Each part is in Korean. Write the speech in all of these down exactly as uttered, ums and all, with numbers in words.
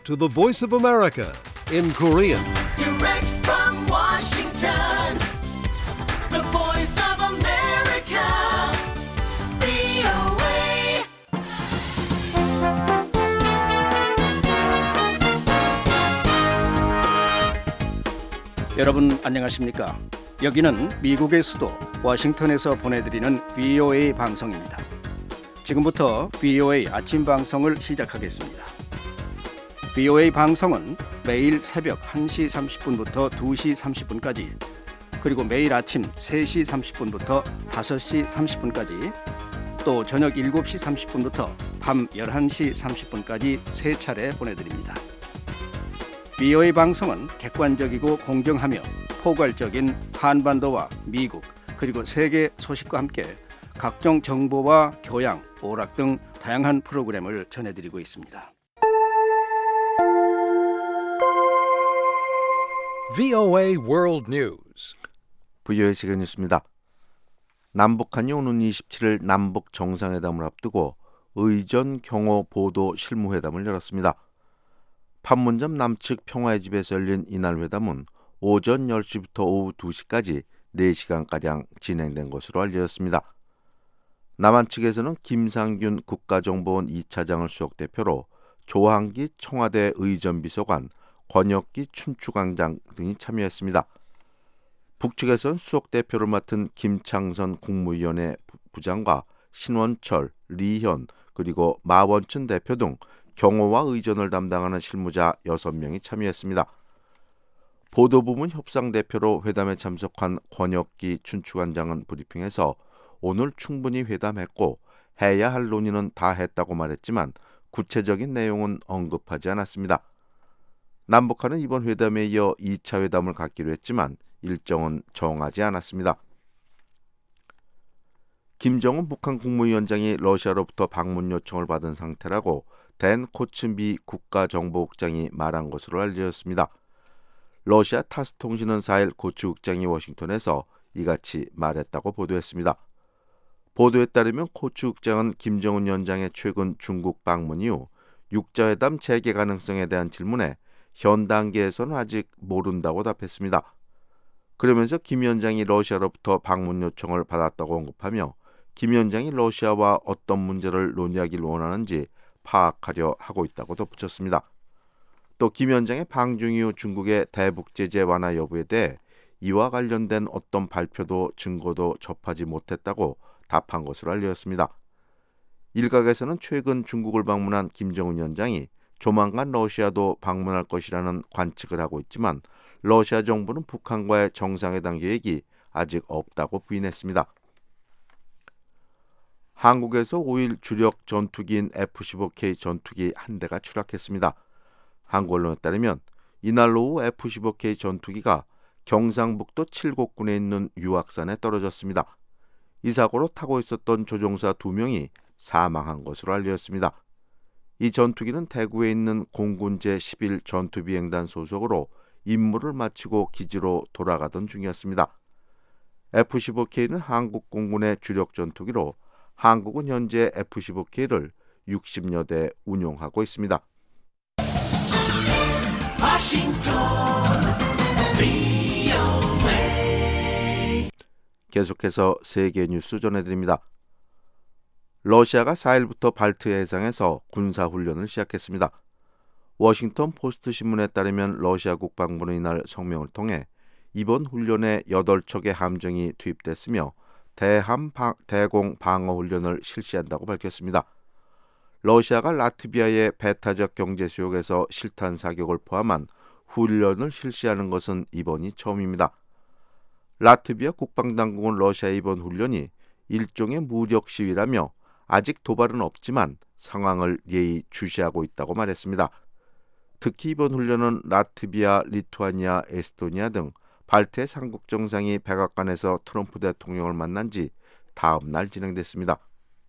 to the Voice of America in Korean. Direct from Washington, the Voice of America, 브이오에이. 여러분 안녕하십니까? 여기는 미국의 수도 워싱턴에서 보내드리는 브이오에이 방송입니다. 지금부터 브이오에이 아침 방송을 시작하겠습니다. 브이오에이 방송은 매일 새벽 한 시 삼십 분부터 두 시 삼십 분까지, 그리고 매일 아침 세 시 삼십 분부터 다섯 시 삼십 분까지, 또 저녁 일곱 시 삼십 분부터 밤 열한 시 삼십 분까지 세 차례 보내드립니다. 브이오에이 방송은 객관적이고 공정하며 포괄적인 한반도와 미국 그리고 세계 소식과 함께 각종 정보와 교양, 오락 등 다양한 프로그램을 전해드리고 있습니다. 브이오에이 World News. 브이오에이 세계 뉴스입니다. 남북한이 오는 이십칠 일 남북 정상회담을 앞두고 의전 경호 보도 실무회담을 열었습니다. 판문점 남측 평화의 집에서 열린 이날 회담은 오전 열 시부터 오후 두 시까지 네 시간가량 진행된 것으로 알려졌습니다. 남한 측에서는 김상균 국가정보원 이 차장을 수석대표로 조항기 청와대 의전비서관, 권혁기 춘추관장 등이 참여했습니다. 북측에서는 수석대표를 맡은 김창선 국무위원회 부장과 신원철, 리현, 그리고 마원춘 대표 등 경호와 의전을 담당하는 실무자 여섯 명이 참여했습니다. 보도부문 협상대표로 회담에 참석한 권혁기 춘추관장은 브리핑에서 오늘 충분히 회담했고 해야 할 논의는 다 했다고 말했지만 구체적인 내용은 언급하지 않았습니다. 남북한은 이번 회담에 이어 이 차 회담을 갖기로 했지만 일정은 정하지 않았습니다. 김정은 북한 국무위원장이 러시아로부터 방문 요청을 받은 상태라고 댄 코츠비 국가정보국장이 말한 것으로 알려졌습니다. 러시아 타스 통신은 사 일 고츠 국장이 워싱턴에서 이같이 말했다고 보도했습니다. 보도에 따르면 고츠 국장은 김정은 위원장의 최근 중국 방문 이후 육자회담 재개 가능성에 대한 질문에 현 단계에서는 아직 모른다고 답했습니다. 그러면서 김 위원장이 러시아로부터 방문 요청을 받았다고 언급하며 김 위원장이 러시아와 어떤 문제를 논의하길 원하는지 파악하려 하고 있다고 덧붙였습니다. 또 김 위원장의 방중 이후 중국의 대북 제재 완화 여부에 대해 이와 관련된 어떤 발표도 증거도 접하지 못했다고 답한 것으로 알려졌습니다. 일각에서는 최근 중국을 방문한 김정은 위원장이 조만간 러시아도 방문할 것이라는 관측을 하고 있지만 러시아 정부는 북한과의 정상회담 계획이 아직 없다고 부인했습니다. 한국에서 오 일 주력 전투기인 에프 십오 케이 전투기 한 대가 추락했습니다. 한국 언론에 따르면 이날 오후 에프 십오 케이 전투기가 경상북도 칠곡군에 있는 유악산에 떨어졌습니다. 이 사고로 타고 있었던 조종사 두 명이 사망한 것으로 알려졌습니다. 이 전투기는 대구에 있는 공군 제십일 전투비행단 소속으로 임무를 마치고 기지로 돌아가던 중이었습니다. 에프 십오 케이는 한국 공군의 주력 전투기로 한국은 현재 에프 십오 케이를 육십여 대 운용하고 있습니다. 워싱턴, 브이오에이. 계속해서 세계 뉴스 전해드립니다. 러시아가 사 일부터 발트 해상에서 군사훈련을 시작했습니다. 워싱턴 포스트 신문에 따르면 러시아 국방부는 이날 성명을 통해 이번 훈련에 여덟 척의 함정이 투입됐으며 대함 방, 대공 방어 훈련을 실시한다고 밝혔습니다. 러시아가 라트비아의 배타적 경제 수역에서 실탄 사격을 포함한 훈련을 실시하는 것은 이번이 처음입니다. 라트비아 국방당국은 러시아의 이번 훈련이 일종의 무력 시위라며 아직 도발은 없지만 상황을 예의 주시하고 있다고 말했습니다. 특히 이번 훈련은 라트비아, 리투아니아, 에스토니아 등 발트의 삼국 정상이 백악관에서 트럼프 대통령을 만난 지 다음 날 진행됐습니다.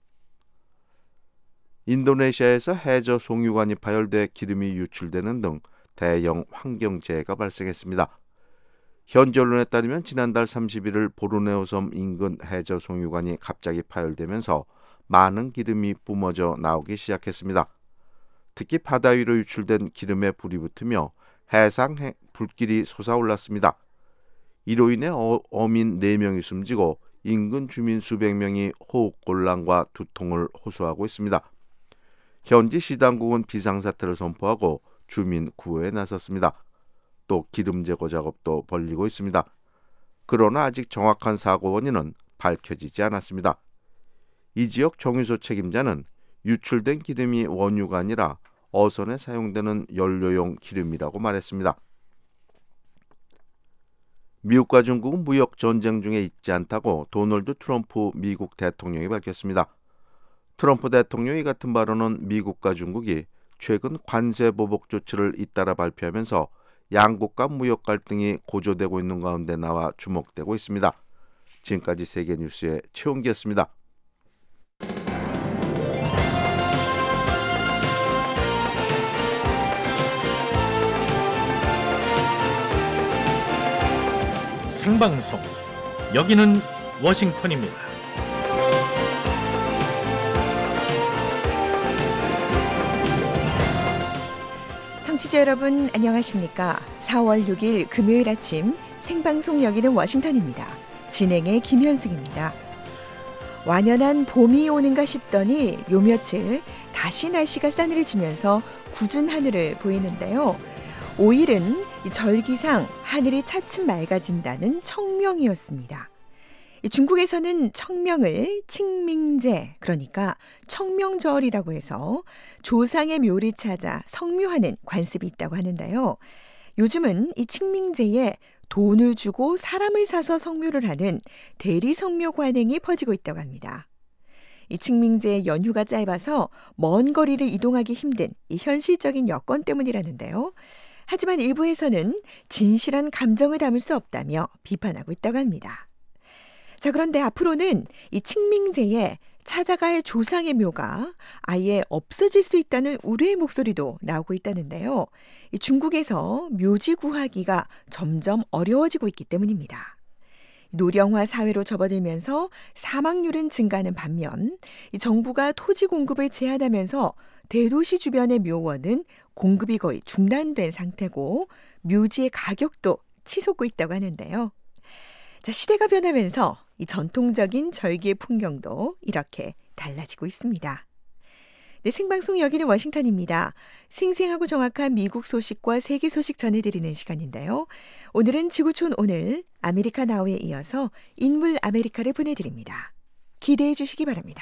인도네시아에서 해저 송유관이 파열돼 기름이 유출되는 등 대형 환경재해가 발생했습니다. 현지 언론에 따르면 지난달 삼십일 일 보르네오 섬 인근 해저 송유관이 갑자기 파열되면서 많은 기름이 뿜어져 나오기 시작했습니다. 특히 바다 위로 유출된 기름에 불이 붙으며 해상 불길이 솟아올랐습니다. 이로 인해 어, 어민 네 명이 숨지고 인근 주민 수백 명이 호흡곤란과 두통을 호소하고 있습니다. 현지 시당국은 비상사태를 선포하고 주민 구호에 나섰습니다. 또 기름 제거 작업도 벌이고 있습니다. 그러나 아직 정확한 사고 원인은 밝혀지지 않았습니다. 이 지역 정유소 책임자는 유출된 기름이 원유가 아니라 어선에 사용되는 연료용 기름이라고 말했습니다. 미국과 중국은 무역 전쟁 중에 있지 않다고 도널드 트럼프 미국 대통령이 밝혔습니다. 트럼프 대통령이 같은 발언은 미국과 중국이 최근 관세 보복 조치를 잇따라 발표하면서 양국 간 무역 갈등이 고조되고 있는 가운데 나와 주목되고 있습니다. 지금까지 세계뉴스의 최홍기였습니다. 생방송 여기는 워싱턴입니다. 청취자 여러분 안녕하십니까? 사월 육일 금요일 아침 생방송 여기는 워싱턴입니다. 진행의 김현숙입니다. 완연한 봄이 오는가 싶더니 요 며칠 다시 날씨가 싸늘해지면서 궂은 하늘을 보이는데요. 오일은 절기상 하늘이 차츰 맑아진다는 청명이었습니다. 중국에서는 청명을 칭밍제, 그러니까 청명절이라고 해서 조상의 묘를 찾아 성묘하는 관습이 있다고 하는데요. 요즘은 이 칭밍제에 돈을 주고 사람을 사서 성묘를 하는 대리성묘 관행이 퍼지고 있다고 합니다. 이 칭밍제의 연휴가 짧아서 먼 거리를 이동하기 힘든 이 현실적인 여건 때문이라는데요. 하지만 일부에서는 진실한 감정을 담을 수 없다며 비판하고 있다고 합니다. 자, 그런데 앞으로는 이 칭밍제에 찾아갈 조상의 묘가 아예 없어질 수 있다는 우려의 목소리도 나오고 있다는데요. 이 중국에서 묘지 구하기가 점점 어려워지고 있기 때문입니다. 노령화 사회로 접어들면서 사망률은 증가하는 반면 이 정부가 토지 공급을 제한하면서 대도시 주변의 묘원은 공급이 거의 중단된 상태고 묘지의 가격도 치솟고 있다고 하는데요. 자, 시대가 변하면서 이 전통적인 절기의 풍경도 이렇게 달라지고 있습니다. 네, 생방송 여기는 워싱턴입니다. 생생하고 정확한 미국 소식과 세계 소식 전해드리는 시간인데요. 오늘은 지구촌 오늘 아메리카 나우에 이어서 인물 아메리카를 보내드립니다. 기대해 주시기 바랍니다.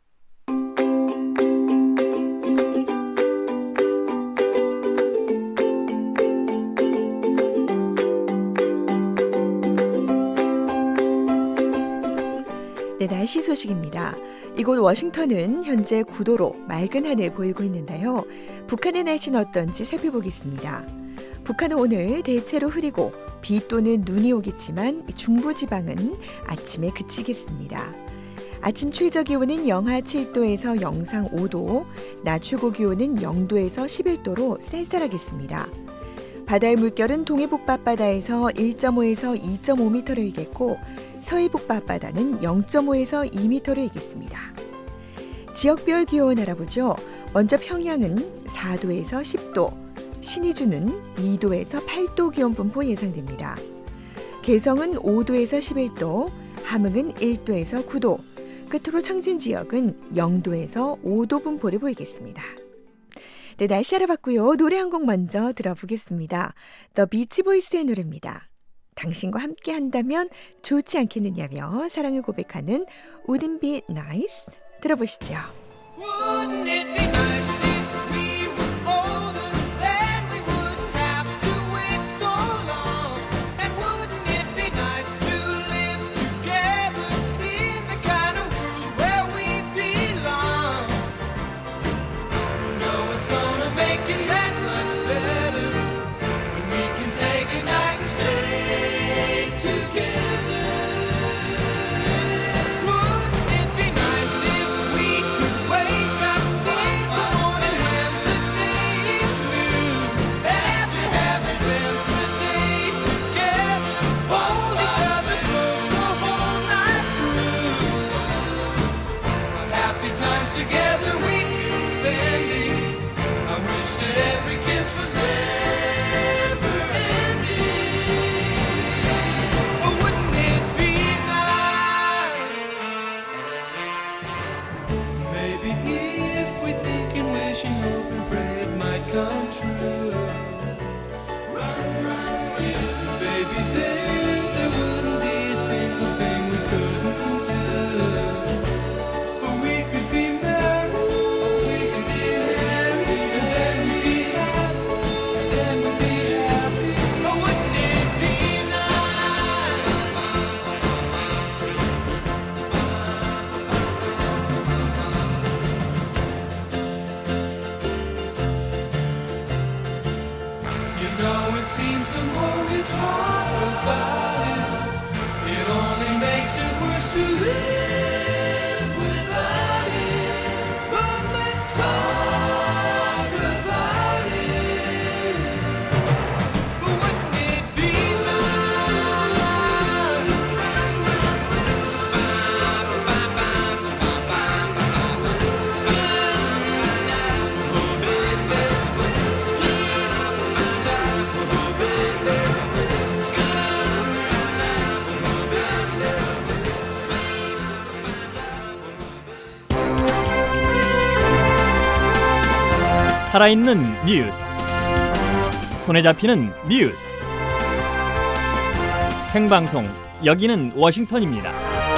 네, 날씨 소식입니다. 이곳 워싱턴은 현재 구 도로 맑은 하늘 보이고 있는데요. 북한의 날씨는 어떤지 살펴보겠습니다. 북한은 오늘 대체로 흐리고 비 또는 눈이 오겠지만 중부지방은 아침에 그치겠습니다. 아침 최저 기온은 영하 칠 도에서 영상 오 도, 낮 최고 기온은 영 도에서 십일 도로 쌀쌀하겠습니다. 바다의 물결은 동해북부 앞바다에서 일 점 오에서 이 점 오 미터를 일겠고 서해북부 앞바다는 영 점 오에서 이 미터를 일겠습니다. 지역별 기온 알아보죠. 먼저 평양은 사 도에서 십 도, 신의주는 이 도에서 팔 도 기온 분포 예상됩니다. 개성은 오 도에서 십일 도, 함흥은 일 도에서 구 도, 끝으로 청진 지역은 영 도에서 오 도 분포를 보이겠습니다. 네, 날씨 알아봤고요. 노래 한 곡 먼저 들어보겠습니다. The Beach Boys의 노래입니다. 당신과 함께 한다면 좋지 않겠느냐며 사랑을 고백하는 Wouldn't Be Nice 들어보시죠. Wouldn't it be nice if we were older, then we wouldn't have to wait so long? And wouldn't it be nice to live together in the kind of world where we belong? No one's gonna make it that much better when we can say goodnight and stay together. Wouldn't it be nice if we could wake up in the come true. Run, run, will. Baby, then there wouldn't be a single thing we couldn't do. But we could be married, we could be married, and then we'd be happy, and then we'd be happy. Oh, wouldn't it be nice? You know, it seems the more we talk about it, it only makes it worse to live without it. But let's talk about it. But wouldn't it be 살아있는 뉴스, 손에 잡히는 뉴스, 생방송 여기는 워싱턴입니다.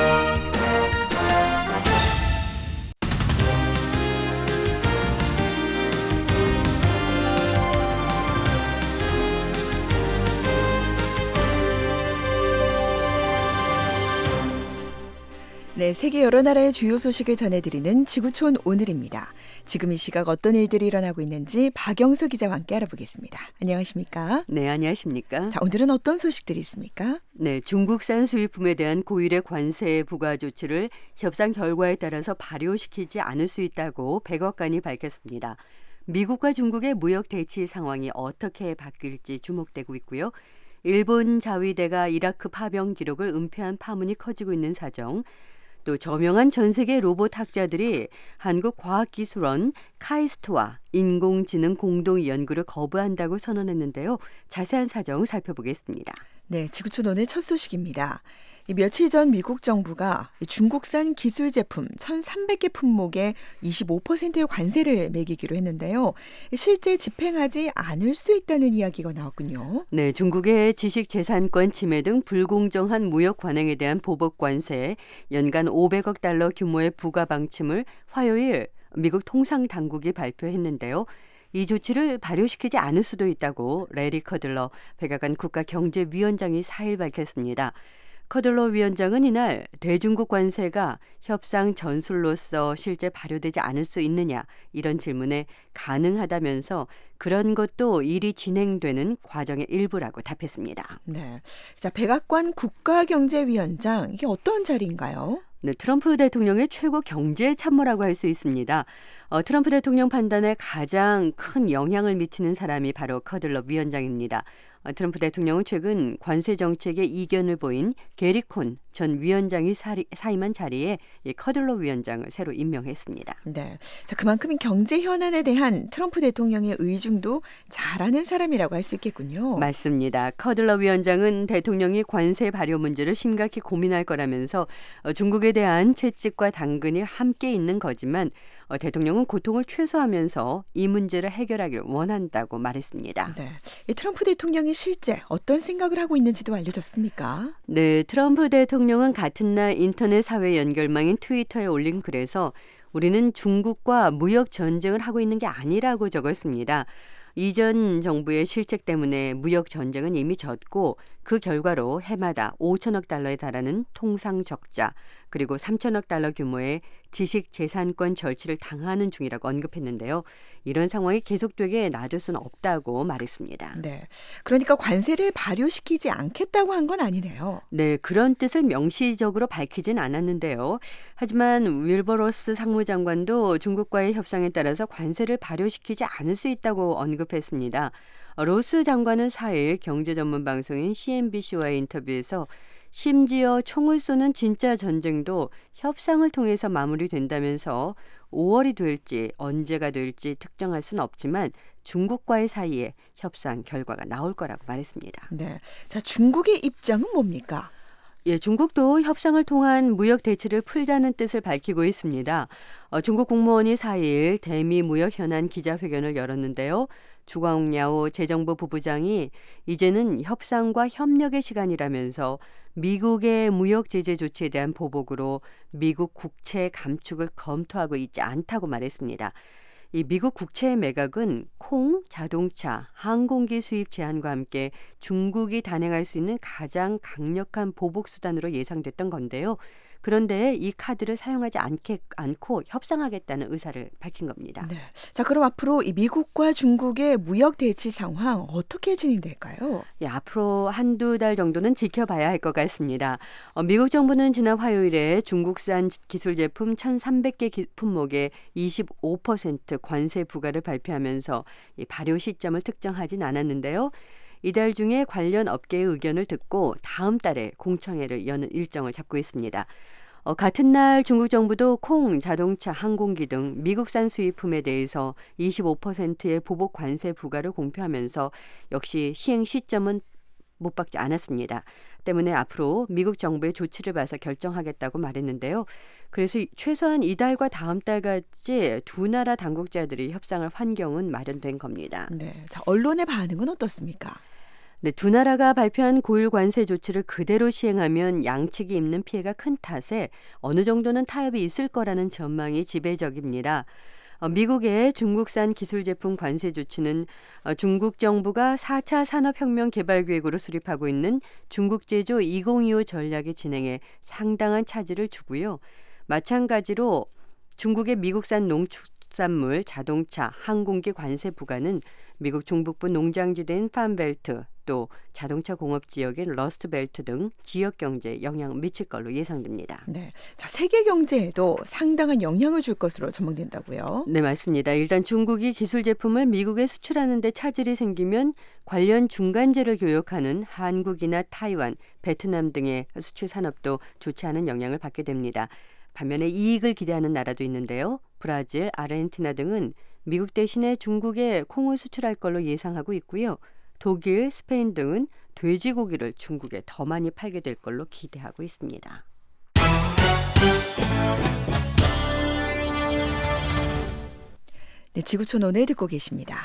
네, 세계 여러 나라의 주요 소식을 전해드리는 지구촌 오늘입니다. 지금 이 시각 어떤 일들이 일어나고 있는지 박영서 기자와 함께 알아보겠습니다. 안녕하십니까? 네, 안녕하십니까? 자, 오늘은 어떤 소식들이 있습니까? 네, 중국산 수입품에 대한 고율의 관세 부과 조치를 협상 결과에 따라서 발효시키지 않을 수 있다고 백악관이 밝혔습니다. 미국과 중국의 무역 대치 상황이 어떻게 바뀔지 주목되고 있고요. 일본 자위대가 이라크 파병 기록을 은폐한 파문이 커지고 있는 사정, 또 저명한 전 세계 로봇 학자들이 한국과학기술원 카이스트와 인공지능 공동 연구를 거부한다고 선언했는데요. 자세한 사정 살펴보겠습니다. 네, 지구촌 오늘 첫 소식입니다. 이 며칠 전 미국 정부가 중국산 기술 제품 천삼백 개 품목에 이십오 퍼센트의 관세를 매기기로 했는데요. 실제 집행하지 않을 수 있다는 이야기가 나왔군요. 네, 중국의 지식재산권 침해 등 불공정한 무역 관행에 대한 보복 관세 연간 오백억 달러 규모의 부과 방침을 화요일 미국 통상당국이 발표했는데요. 이 조치를 발효시키지 않을 수도 있다고 레리 커들러 백악관 국가경제위원장이 사일 밝혔습니다. 커들러 위원장은 이날 대중국 관세가 협상 전술로서 실제 발효되지 않을 수 있느냐 이런 질문에 가능하다면서 그런 것도 일이 진행되는 과정의 일부라고 답했습니다. 네, 자, 백악관 국가경제위원장 이게 어떤 자리인가요? 네, 트럼프 대통령의 최고 경제 참모라고 할 수 있습니다. 어, 트럼프 대통령 판단에 가장 큰 영향을 미치는 사람이 바로 커들러 위원장입니다. 어, 트럼프 대통령은 최근 관세 정책에 이견을 보인 게리 콘 전 위원장이 사리, 사임한 자리에 이 커들러 위원장을 새로 임명했습니다. 네, 자, 그만큼 경제 현안에 대한 트럼프 대통령의 의중도 잘하는 사람이라고 할 수 있겠군요. 맞습니다. 커들러 위원장은 대통령이 관세 발효 문제를 심각히 고민할 거라면서 어, 중국에 대한 채찍과 당근이 함께 있는 거지만 어, 대통령은 고통을 최소화하면서 이 문제를 해결하길 원한다고 말했습니다. 네, 이 트럼프 대통령이 실제 어떤 생각을 하고 있는지도 알려졌습니까? 네, 트럼프 대통령은 같은 날 인터넷 사회 연결망인 트위터에 올린 글에서 우리는 중국과 무역 전쟁을 하고 있는 게 아니라고 적었습니다. 이전 정부의 실책 때문에 무역 전쟁은 이미 졌고 그 결과로 해마다 오천억 달러에 달하는 통상 적자 그리고 삼천억 달러 규모의 지식재산권 절취를 당하는 중이라고 언급했는데요. 이런 상황이 계속되게 놔둘 수는 없다고 말했습니다. 네, 그러니까 관세를 발효시키지 않겠다고 한 건 아니네요. 네, 그런 뜻을 명시적으로 밝히진 않았는데요. 하지만 윌버로스 상무장관도 중국과의 협상에 따라서 관세를 발효시키지 않을 수 있다고 언급했습니다. 로스 장관은 사일 경제 전문 방송인 씨엔비씨와의 인터뷰에서 심지어 총을 쏘는 진짜 전쟁도 협상을 통해서 마무리된다면서 오월이 될지 언제가 될지 특정할 수는 없지만 중국과의 사이에 협상 결과가 나올 거라고 말했습니다. 네, 자, 중국의 입장은 뭡니까? 예, 중국도 협상을 통한 무역 대치를 풀자는 뜻을 밝히고 있습니다. 어, 중국 국무원이 사일 대미 무역 현안 기자회견을 열었는데요. 주광야오 재정부 부부장이 이제는 협상과 협력의 시간이라면서 미국의 무역 제재 조치에 대한 보복으로 미국 국채 감축을 검토하고 있지 않다고 말했습니다. 이 미국 국채 매각은 콩, 자동차, 항공기 수입 제한과 함께 중국이 단행할 수 있는 가장 강력한 보복 수단으로 예상됐던 건데요. 그런데 이 카드를 사용하지 않게, 않고 협상하겠다는 의사를 밝힌 겁니다. 네. 자, 그럼 앞으로 이 미국과 중국의 무역 대치 상황 어떻게 진행될까요? 예, 앞으로 한두 달 정도는 지켜봐야 할 것 같습니다. 어, 미국 정부는 지난 화요일에 중국산 기술 제품 천삼백 개 기, 품목에 이십오 퍼센트 관세 부과를 발표하면서 이 발효 시점을 특정하진 않았는데요. 이달 중에 관련 업계의 의견을 듣고 다음 달에 공청회를 여는 일정을 잡고 있습니다. 어, 같은 날 중국 정부도 콩, 자동차, 항공기 등 미국산 수입품에 대해서 이십오 퍼센트의 보복 관세 부과를 공표하면서 역시 시행 시점은 못 박지 않았습니다. 때문에 앞으로 미국 정부의 조치를 봐서 결정하겠다고 말했는데요. 그래서 최소한 이달과 다음 달까지 두 나라 당국자들이 협상할 환경은 마련된 겁니다. 네. 자, 언론의 반응은 어떻습니까? 네, 두 나라가 발표한 고율 관세 조치를 그대로 시행하면 양측이 입는 피해가 큰 탓에 어느 정도는 타협이 있을 거라는 전망이 지배적입니다. 어, 미국의 중국산 기술 제품 관세 조치는 어, 중국 정부가 사 차 산업혁명 개발계획으로 수립하고 있는 중국 제조 이천이십오 전략의 진행에 상당한 차질을 주고요. 마찬가지로 중국의 미국산 농축산물, 자동차, 항공기 관세 부과는 미국 중북부 농장지대인 팜벨트, 또 자동차 공업 지역인 러스트벨트 등 지역 경제에 영향을 미칠 걸로 예상됩니다. 네, 자, 세계 경제에도 상당한 영향을 줄 것으로 전망된다고요? 네, 맞습니다. 일단 중국이 기술 제품을 미국에 수출하는 데 차질이 생기면 관련 중간재를 교역하는 한국이나 타이완, 베트남 등의 수출 산업도 좋지 않은 영향을 받게 됩니다. 반면에 이익을 기대하는 나라도 있는데요. 브라질, 아르헨티나 등은 미국 대신에 중국에 콩을 수출할 걸로 예상하고 있고요. 독일, 스페인 등은 돼지고기를 중국에 더 많이 팔게 될 걸로 기대하고 있습니다. 네, 지구촌 오늘 듣고 계십니다.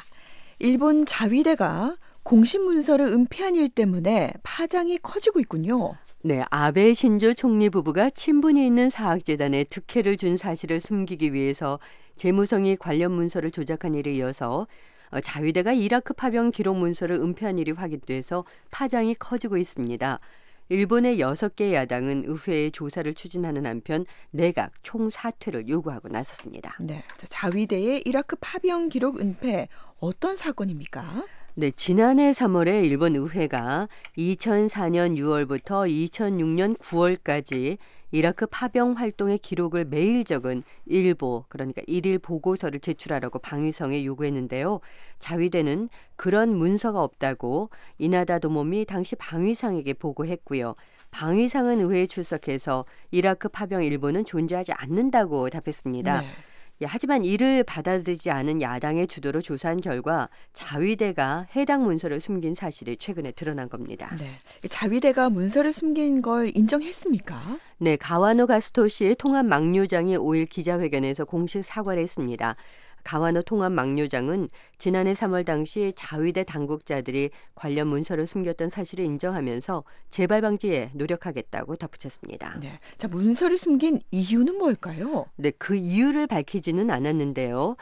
일본 자위대가 공식 문서를 은폐한 일 때문에 파장이 커지고 있군요. 네, 아베 신조 총리 부부가 친분이 있는 사학재단에 특혜를 준 사실을 숨기기 위해서 재무성이 관련 문서를 조작한 일에 이어서 자위대가 이라크 파병 기록 문서를 은폐한 일이 확인돼서 파장이 커지고 있습니다. 일본의 여섯 개 야당은 의회의 조사를 추진하는 한편 내각 총사퇴를 요구하고 나섰습니다. 네, 자, 자위대의 이라크 파병 기록 은폐 어떤 사건입니까? 네, 지난해 삼월에 일본 의회가 이천사 년 유월부터 이천육 년 구월까지 이라크 파병 활동의 기록을 매일 적은 일보, 그러니까 일일 보고서를 제출하라고 방위성에 요구했는데요. 자위대는 그런 문서가 없다고 이나다 도모미 당시 방위상에게 보고했고요. 방위상은 의회에 출석해서 이라크 파병 일보는 존재하지 않는다고 답했습니다. 네. 예, 하지만 이를 받아들이지 않은 야당의 주도로 조사한 결과 자위대가 해당 문서를 숨긴 사실이 최근에 드러난 겁니다. 네, 자위대가 문서를 숨긴 걸 인정했습니까? 네, 가와노 가스토시 통합 막료장이 오일 기자회견에서 공식 사과를 했습니다. 가와노 통합 막료장은 지난해 삼월 당시 자위대 당국자들이 관련 문서를 숨겼던 사실을 인정하면서 재발 방지에 노력하겠다고 덧붙였습니다. 네, 자, 문서를 숨긴 이유는 뭘까요? 네, 그 이유를 밝히지는 않았는데요.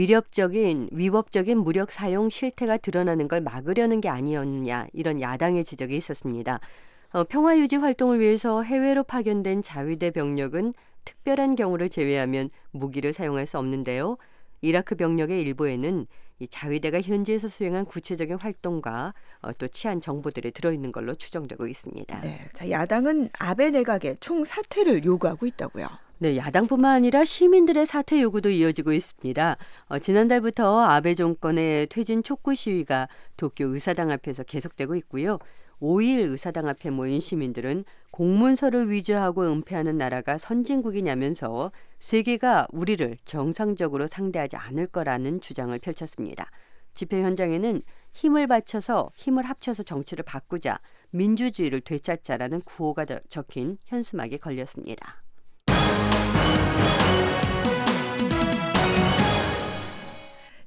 위협적인 위법적인 무력 사용 실태가 드러나는 걸 막으려는 게 아니었느냐, 이런 야당의 지적이 있었습니다. 어, 평화유지 활동을 위해서 해외로 파견된 자위대 병력은 특별한 경우를 제외하면 무기를 사용할 수 없는데요. 이라크 병력의 일부에는 이 자위대가 현지에서 수행한 구체적인 활동과 어, 또 치안 정보들이 들어있는 걸로 추정되고 있습니다. 네, 자, 야당은 아베 내각의 총사퇴를 요구하고 있다고요. 네, 야당뿐만 아니라 시민들의 사퇴 요구도 이어지고 있습니다. 어, 지난달부터 아베 정권의 퇴진 촉구 시위가 도쿄 의사당 앞에서 계속되고 있고요. 오 일 의사당 앞에 모인 시민들은 공문서를 위조하고 은폐하는 나라가 선진국이냐면서 세계가 우리를 정상적으로 상대하지 않을 거라는 주장을 펼쳤습니다. 집회 현장에는 힘을 바쳐서 힘을 합쳐서 정치를 바꾸자, 민주주의를 되찾자라는 구호가 적힌 현수막이 걸렸습니다.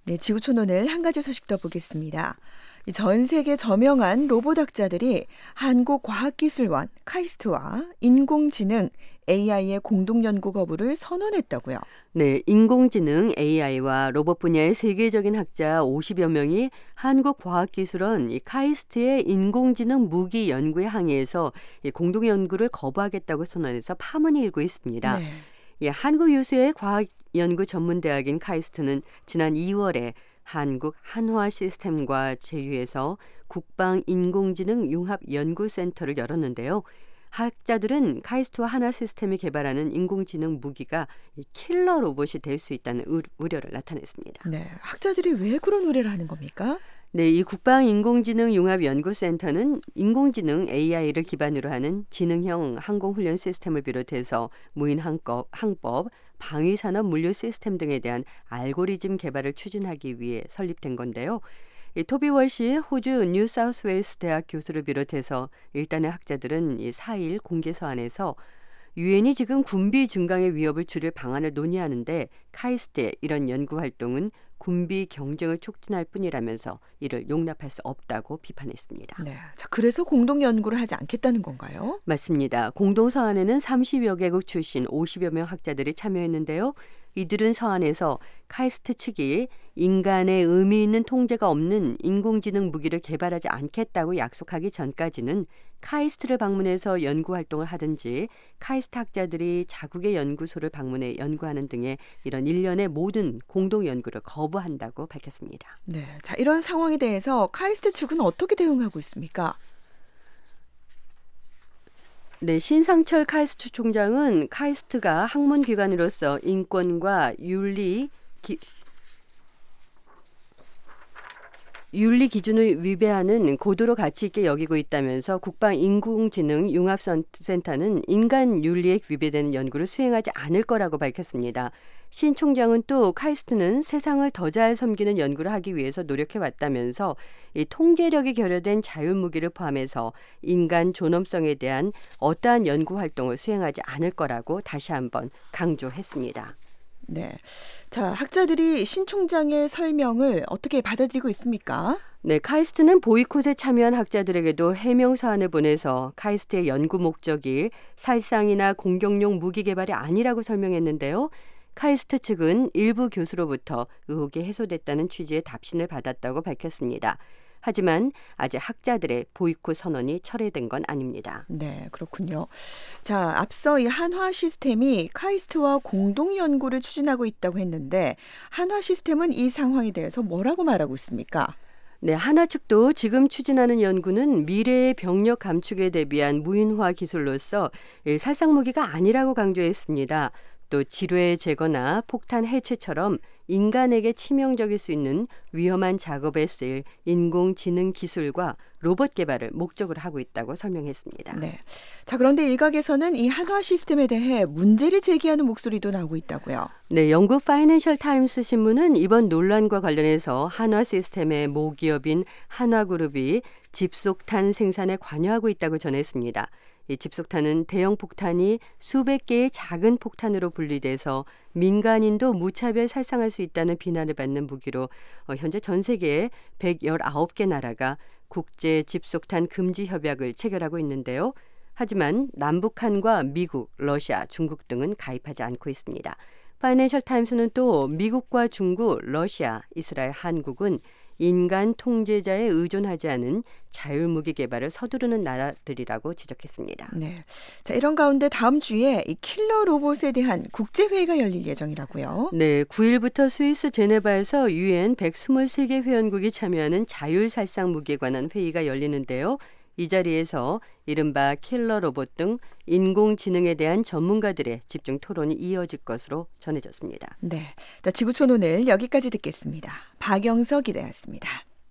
네, 지구촌 오늘 한 가지 소식 더 보겠습니다. 전 세계 저명한 로봇 학자들이 한국과학기술원 카이스트와 인공지능 에이아이의 공동 연구 거부를 선언했다고요. 네, 인공지능 에이아이와 로봇 분야의 세계적인 학자 오십여 명이 한국과학기술원 이 카이스트의 인공지능 무기 연구에 항의해서 이 공동 연구를 거부하겠다고 선언해서 파문이 일고 있습니다. 네. 예, 한국 유수의 과학연구 전문대학인 카이스트는 지난 이월에 한국 한화 시스템과 제휴해서 국방인공지능 융합연구센터를 열었는데요. 학자들은 카이스트와 한화 시스템이 개발하는 인공지능 무기가 킬러 로봇이 될 수 있다는 우려를 나타냈습니다. 네, 학자들이 왜 그런 우려를 하는 겁니까? 네, 이 국방인공지능융합연구센터는 인공지능 에이아이를 기반으로 하는 지능형 항공훈련 시스템을 비롯해서 무인 항법, 항법, 방위산업 물류 시스템 등에 대한 알고리즘 개발을 추진하기 위해 설립된 건데요. 이 토비 월시 호주 뉴사우스웨일스 대학 교수를 비롯해서 일단의 학자들은 이 사 일 공개 서한에서 유엔이 지금 군비 증강의 위협을 줄일 방안을 논의하는데 카이스트의 이런 연구 활동은 군비 경쟁을 촉진할 뿐이라면서 이를 용납할 수 없다고 비판했습니다. 네, 자, 그래서 공동 연구를 하지 않겠다는 건가요? 맞습니다. 공동 서한에는 삼십여 개국 출신 오십여 명 학자들이 참여했는데요. 이들은 서한에서 카이스트 측이 인간의 의미 있는 통제가 없는 인공지능 무기를 개발하지 않겠다고 약속하기 전까지는 카이스트를 방문해서 연구활동을 하든지 카이스트 학자들이 자국의 연구소를 방문해 연구하는 등의 이런 일련의 모든 공동 연구를 거부한다고 밝혔습니다. 네, 자, 이런 상황에 대해서 카이스트 측은 어떻게 대응하고 있습니까? 네, 신상철 카이스트 총장은 카이스트가 학문기관으로서 인권과 윤리 기, 윤리 기준을 위배하는 고도로 가치 있게 여기고 있다면서 국방인공지능융합센터는 인간 윤리에 위배되는 연구를 수행하지 않을 거라고 밝혔습니다. 신 총장은 또 카이스트는 세상을 더 잘 섬기는 연구를 하기 위해서 노력해왔다면서 이 통제력이 결여된 자율무기를 포함해서 인간 존엄성에 대한 어떠한 연구 활동을 수행하지 않을 거라고 다시 한번 강조했습니다. 네, 자, 학자들이 신 총장의 설명을 어떻게 받아들이고 있습니까? 네, 카이스트는 보이콧에 참여한 학자들에게도 해명 사안을 보내서 카이스트의 연구 목적이 살상이나 공격용 무기 개발이 아니라고 설명했는데요. 카이스트 측은 일부 교수로부터 의혹이 해소됐다는 취지의 답신을 받았다고 밝혔습니다. 하지만 아직 학자들의 보이콧 선언이 철회된 건 아닙니다. 네, 그렇군요. 자, 앞서 이 한화 시스템이 카이스트와 공동 연구를 추진하고 있다고 했는데 한화 시스템은 이 상황에 대해서 뭐라고 말하고 있습니까? 네, 한화 측도 지금 추진하는 연구는 미래의 병력 감축에 대비한 무인화 기술로서 살상무기가 아니라고 강조했습니다. 또 지뢰 제거나 폭탄 해체처럼 인간에게 치명적일 수 있는 위험한 작업에 쓰일 인공지능 기술과 로봇 개발을 목적으로 하고 있다고 설명했습니다. 네. 자, 그런데 일각에서는 이 한화 시스템에 대해 문제를 제기하는 목소리도 나오고 있다고요. 네, 영국 파이낸셜 타임스 신문은 이번 논란과 관련해서 한화 시스템의 모기업인 한화그룹이 집속탄 생산에 관여하고 있다고 전했습니다. 이 집속탄은 대형 폭탄이 수백 개의 작은 폭탄으로 분리돼서 민간인도 무차별 살상할 수 있다는 비난을 받는 무기로 어, 현재 전 세계에 백십구 개 나라가 국제 집속탄 금지 협약을 체결하고 있는데요. 하지만 남북한과 미국, 러시아, 중국 등은 가입하지 않고 있습니다. 파이낸셜 타임스는 또 미국과 중국, 러시아, 이스라엘, 한국은 인간 통제자에 의존하지 않은 자율무기 개발을 서두르는 나라들이라고 지적했습니다. 네, 자, 이런 가운데 다음 주에 이 킬러 로봇에 대한 국제회의가 열릴 예정이라고요. 네, 구 일부터 스위스 제네바에서 유엔 백이십삼 개 회원국이 참여하는 자율살상 무기에 관한 회의가 열리는데요. 이 자리에서 이른바 킬러 로봇 등 인공지능에 대한 전문가들의 집중 토론이 이어질 것으로 전해졌습니다. 네, 자, 지구촌 오늘 여기까지 듣겠습니다. 박영서 기자였습니다.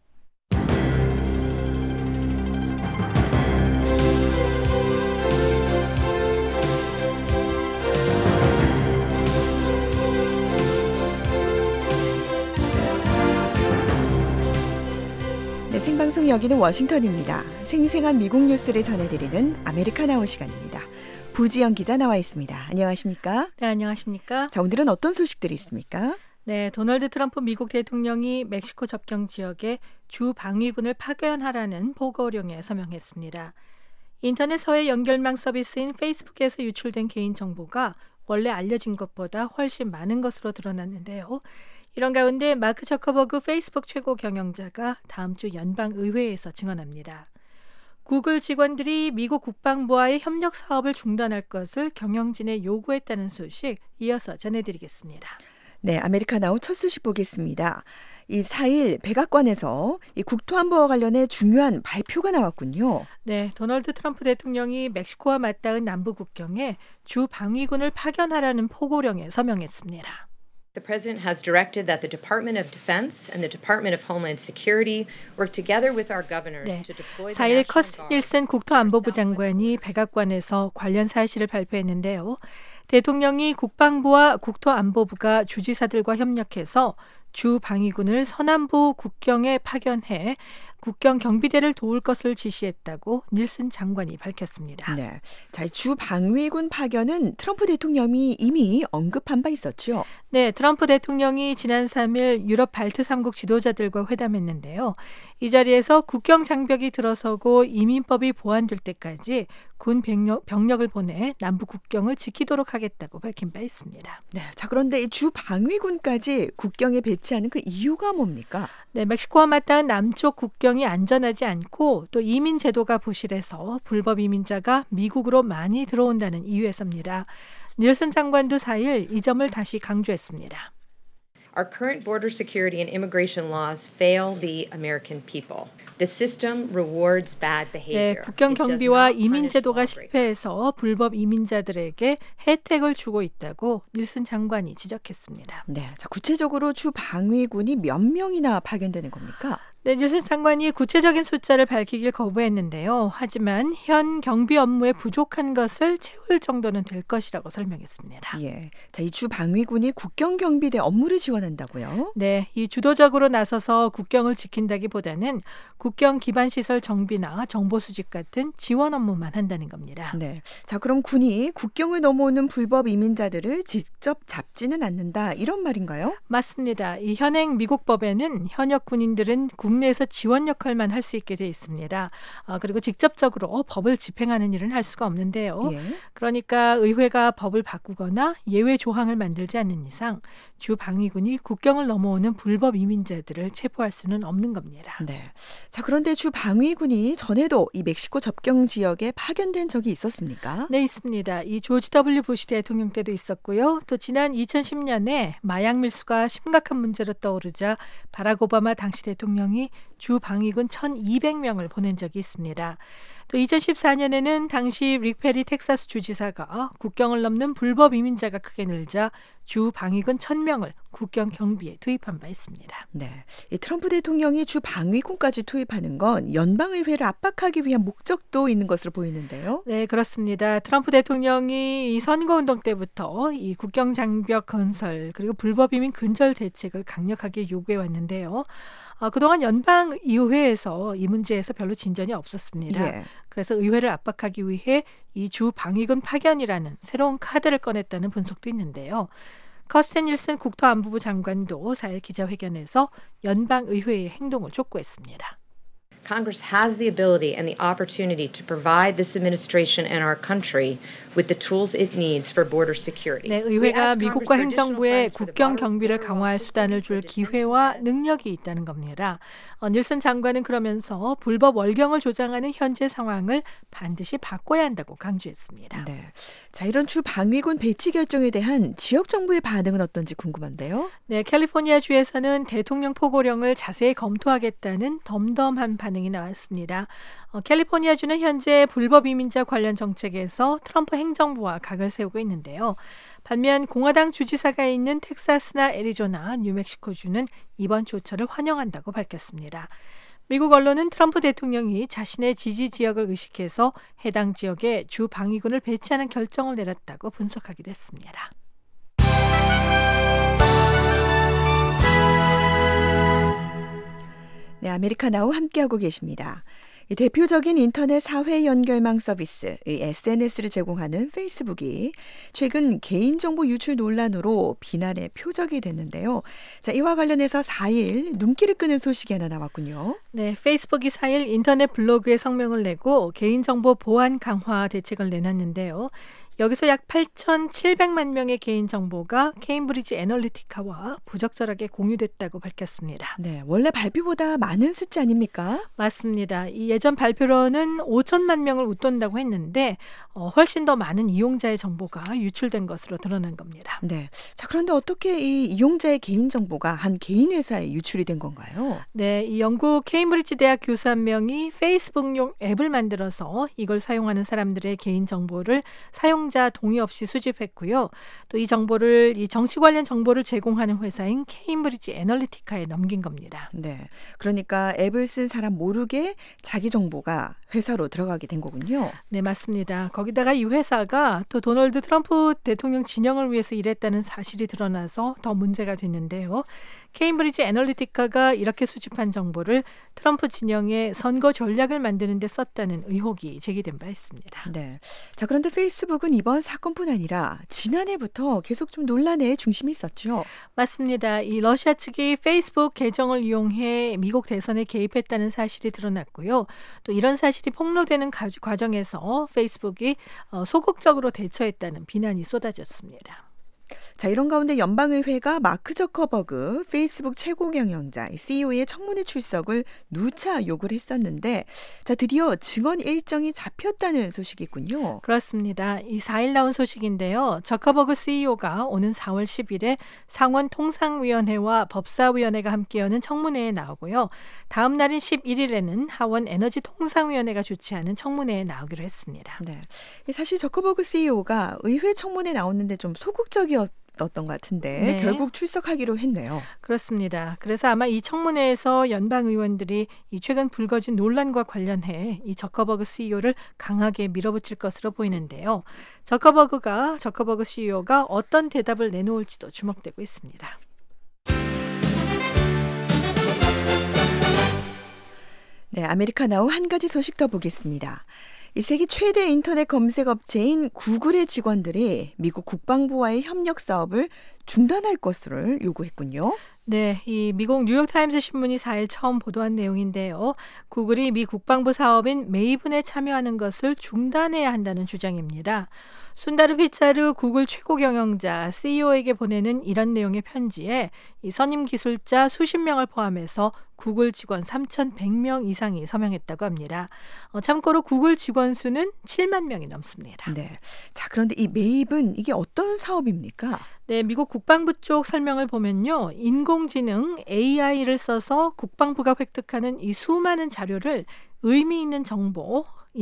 네, 생방송 여기는 워싱턴입니다. 생생한 미국 뉴스를 전해드리는 아메리카나오 시간입니다. 부지영 기자 나와 있습니다. 안녕하십니까? 네, 안녕하십니까? 자, 오늘은 어떤 소식들이 있습니까? 네, 도널드 트럼프 미국 대통령이 멕시코 접경 지역에 주 방위군을 파견하라는 보고령에 서명했습니다. 인터넷 서해 연결망 서비스인 페이스북에서 유출된 개인정보가 원래 알려진 것보다 훨씬 많은 것으로 드러났는데요. 이런 가운데 마크 저커버그 페이스북 최고 경영자가 다음 주 연방의회에서 증언합니다. 구글 직원들이 미국 국방부와의 협력 사업을 중단할 것을 경영진에 요구했다는 소식 이어서 전해드리겠습니다. 네, 아메리카나우 첫 소식 보겠습니다. 이 사 일 백악관에서 이 국토안보와 관련해 중요한 발표가 나왔군요. 네, 도널드 트럼프 대통령이 멕시코와 맞닿은 남부 국경에 주 방위군을 파견하라는 포고령에 서명했습니다. The President has directed that the Department of Defense and the Department of Homeland Security work together with our governors 네, to deploy the 사 일 National 커스틴 Guard. 닐슨 국토안보부 장관이 백악관에서 관련 사실을 발표했는데요. 대통령이 국방부와 국토안보부가 주지사들과 협력해서 주 방위군을 서남부 국경에 파견해 국경 경비대를 도울 것을 지시했다고 닐슨 장관이 밝혔습니다. 네, 자, 이 주 방위군 파견은 트럼프 대통령이 이미 언급한 바 있었죠. 네, 트럼프 대통령이 지난 삼 일 유럽 발트 삼 국 지도자들과 회담했는데요. 이 자리에서 국경 장벽이 들어서고 이민법이 보완될 때까지 군 병력, 병력을 보내 남부 국경을 지키도록 하겠다고 밝힌 바 있습니다. 네, 자, 그런데 이 주 방위군까지 국경에 배치하는 그 이유가 뭡니까? 네, 멕시코와 맞닿은 남쪽 국경이 안전하지 않고 또 이민 제도가 부실해서 불법 이민자가 미국으로 많이 들어온다는 이유에서입니다. 닐슨 장관도 사 일 이 점을 다시 강조했습니다. Our current border security and immigration laws fail the American people. The system rewards bad behavior. 네, 국경 It does 경비와 not 이민 punish 제도가 lawbreakers. 실패해서 불법 이민자들에게 혜택을 주고 있다고 닐슨 장관이 지적했습니다. 네, 자, 구체적으로 주 방위군이 몇 명이나 파견되는 겁니까? 네, 닐슨 장관이 구체적인 숫자를 밝히길 거부했는데요. 하지만 현 경비 업무에 부족한 것을 채울 정도는 될 것이라고 설명했습니다. 예, 자, 이 주 방위군이 국경 경비대 업무를 지원한다고요? 네, 이 주도적으로 나서서 국경을 지킨다기보다는 국경 기반 시설 정비나 정보 수집 같은 지원 업무만 한다는 겁니다. 네, 자, 그럼 군이 국경을 넘어오는 불법 이민자들을 직접 잡지는 않는다 이런 말인가요? 맞습니다. 이 현행 미국 법에는 현역 군인들은 국내에서 지원 역할만 할 수 있게 돼 있습니다. 아, 그리고 직접적으로 법을 집행하는 일은 할 수가 없는데요. 예. 그러니까 의회가 법을 바꾸거나 예외 조항을 만들지 않는 이상 주 방위군이 국경을 넘어오는 불법 이민자들을 체포할 수는 없는 겁니다. 네. 자, 그런데 주 방위군이 전에도 이 멕시코 접경 지역에 파견된 적이 있었습니까? 네, 있습니다. 이 조지 더블유 부시 대통령 때도 있었고요. 또 지난 이천십 년에 마약 밀수가 심각한 문제로 떠오르자 바락 오바마 당시 대통령이 주 방위군 천이백 명을 보낸 적이 있습니다. 또 이천십사 년에는 당시 릭 페리 텍사스 주지사가 국경을 넘는 불법 이민자가 크게 늘자 주 방위군 천 명을 국경 경비에 투입한 바 있습니다. 네, 이 트럼프 대통령이 주 방위군까지 투입하는 건 연방의회를 압박하기 위한 목적도 있는 것으로 보이는데요. 네, 그렇습니다. 트럼프 대통령이 이 선거운동 때부터 이 국경 장벽 건설 그리고 불법 이민 근절 대책을 강력하게 요구해 왔는데요. 어, 그동안 연방의회에서 이 문제에서 별로 진전이 없었습니다. 예. 그래서 의회를 압박하기 위해 이 주 방위군 파견이라는 새로운 카드를 꺼냈다는 분석도 있는데요. 커스틴 닐슨 국토안보부 장관도 사 일 기자회견에서 연방의회의 행동을 촉구했습니다. Congress has the ability and the opportunity to provide this administration and our country with the tools it needs for border security. 네, We 의회가 ask Congress 미국과 for additional 행정부에 funds for the 국경 border- 경비를 border 강화할 law 수단을 system 줄 for detention 기회와 beds. 능력이 있다는 겁니다. 어, 닐슨 장관은 그러면서 불법 월경을 조장하는 현재 상황을 반드시 바꿔야 한다고 강조했습니다. 네. 자, 이런 주 방위군 배치 결정에 대한 지역 정부의 반응은 어떤지 궁금한데요. 네, 캘리포니아 주에서는 대통령 포고령을 자세히 검토하겠다는 덤덤한 반응이 나왔습니다. 어, 캘리포니아 주는 현재 불법 이민자 관련 정책에서 트럼프 행정부와 각을 세우고 있는데요. 반면 공화당 주지사가 있는 텍사스나 애리조나, 뉴멕시코주는 이번 조처를 환영한다고 밝혔습니다. 미국 언론은 트럼프 대통령이 자신의 지지 지역을 의식해서 해당 지역에 주 방위군을 배치하는 결정을 내렸다고 분석하기도 했습니다. 네, 아메리카나우 함께하고 계십니다. 이 대표적인 인터넷 사회 연결망 서비스 이 에스엔에스를 제공하는 페이스북이 최근 개인정보 유출 논란으로 비난의 표적이 됐는데요. 자, 이와 관련해서 사 일 눈길을 끄는 소식이 하나 나왔군요. 네, 페이스북이 사 일 인터넷 블로그에 성명을 내고 개인정보 보안 강화 대책을 내놨는데요. 여기서 약 팔천칠백만 명의 개인정보가 케임브리지 애널리티카와 부적절하게 공유됐다고 밝혔습니다. 네, 원래 발표보다 많은 숫자 아닙니까? 맞습니다. 이 예전 발표로는 오천만 명을 웃돈다고 했는데 어, 훨씬 더 많은 이용자의 정보가 유출된 것으로 드러난 겁니다. 네. 자, 그런데 어떻게 이 이용자의 개인정보가 한 개인 회사에 유출이 된 건가요? 네, 이 영국 케임브리지 대학 교수 한 명이 페이스북용 앱을 만들어서 이걸 사용하는 사람들의 개인정보를 사용 자 동의 없이 수집했고요. 또 이 정보를 이 정치 관련 정보를 제공하는 회사인 케임브리지 애널리티카에 넘긴 겁니다. 네, 그러니까 앱을 쓴 사람 모르게 자기 정보가 회사로 들어가게 된 거군요. 네, 맞습니다. 거기다가 이 회사가 또 도널드 트럼프 대통령 진영을 위해서 일했다는 사실이 드러나서 더 문제가 됐는데요. 케임브리지 애널리티카가 이렇게 수집한 정보를 트럼프 진영의 선거 전략을 만드는 데 썼다는 의혹이 제기된 바 있습니다. 네. 자, 그런데 페이스북은 이번 사건뿐 아니라 지난해부터 계속 좀 논란의 중심이 있었죠. 맞습니다. 이 러시아 측이 페이스북 계정을 이용해 미국 대선에 개입했다는 사실이 드러났고요. 또 이런 사실이 폭로되는 과정에서 페이스북이 소극적으로 대처했다는 비난이 쏟아졌습니다. 자, 이런 가운데 연방의회가 마크 저커버그 페이스북 최고 경영자 씨이오의 청문회 출석을 누차 요구를 했었는데 자, 드디어 증언 일정이 잡혔다는 소식이 있군요. 그렇습니다. 이 사 일 나온 소식인데요. 저커버그 씨이오가 오는 사월 십일에 상원 통상위원회와 법사위원회가 함께 여는 청문회에 나오고요. 다음 날인 십일 일에는 하원 에너지 통상위원회가 주최하는 청문회에 나오기로 했습니다. 네, 사실 저커버그 씨이오가 의회 청문회 나오는데 좀 소극적이었 었던 것 같은데 네. 결국 출석하기로 했네요. 그렇습니다. 그래서 아마 이 청문회에서 연방 의원들이 이 최근 불거진 논란과 관련해 이 저커버그 씨이오를 강하게 밀어붙일 것으로 보이는데요. 저커버그가 저커버그 씨이오가 어떤 대답을 내놓을지도 주목되고 있습니다. 네, 아메리카나우 한 가지 소식 더 보겠습니다. 이 세계 최대 인터넷 검색 업체인 구글의 직원들이 미국 국방부와의 협력 사업을 중단할 것을 요구했군요. 네, 이 미국 뉴욕타임스 신문이 사 일 처음 보도한 내용인데요. 구글이 미 국방부 사업인 메이븐에 참여하는 것을 중단해야 한다는 주장입니다. 순다르 피차르 구글 최고 경영자 씨이오에게 보내는 이런 내용의 편지에 이 선임 기술자 수십 명을 포함해서 구글 직원 삼천백 명 이상이 서명했다고 합니다. 어, 참고로 구글 직원 수는 칠만 명이 넘습니다. 네, 자, 그런데 이 메이븐 이게 어떤 사업입니까? 네, 미국 국방부 쪽 설명을 보면요. 인공지능 에이아이를 써서 국방부가 획득하는 이 수많은 자료를 의미 있는 정보,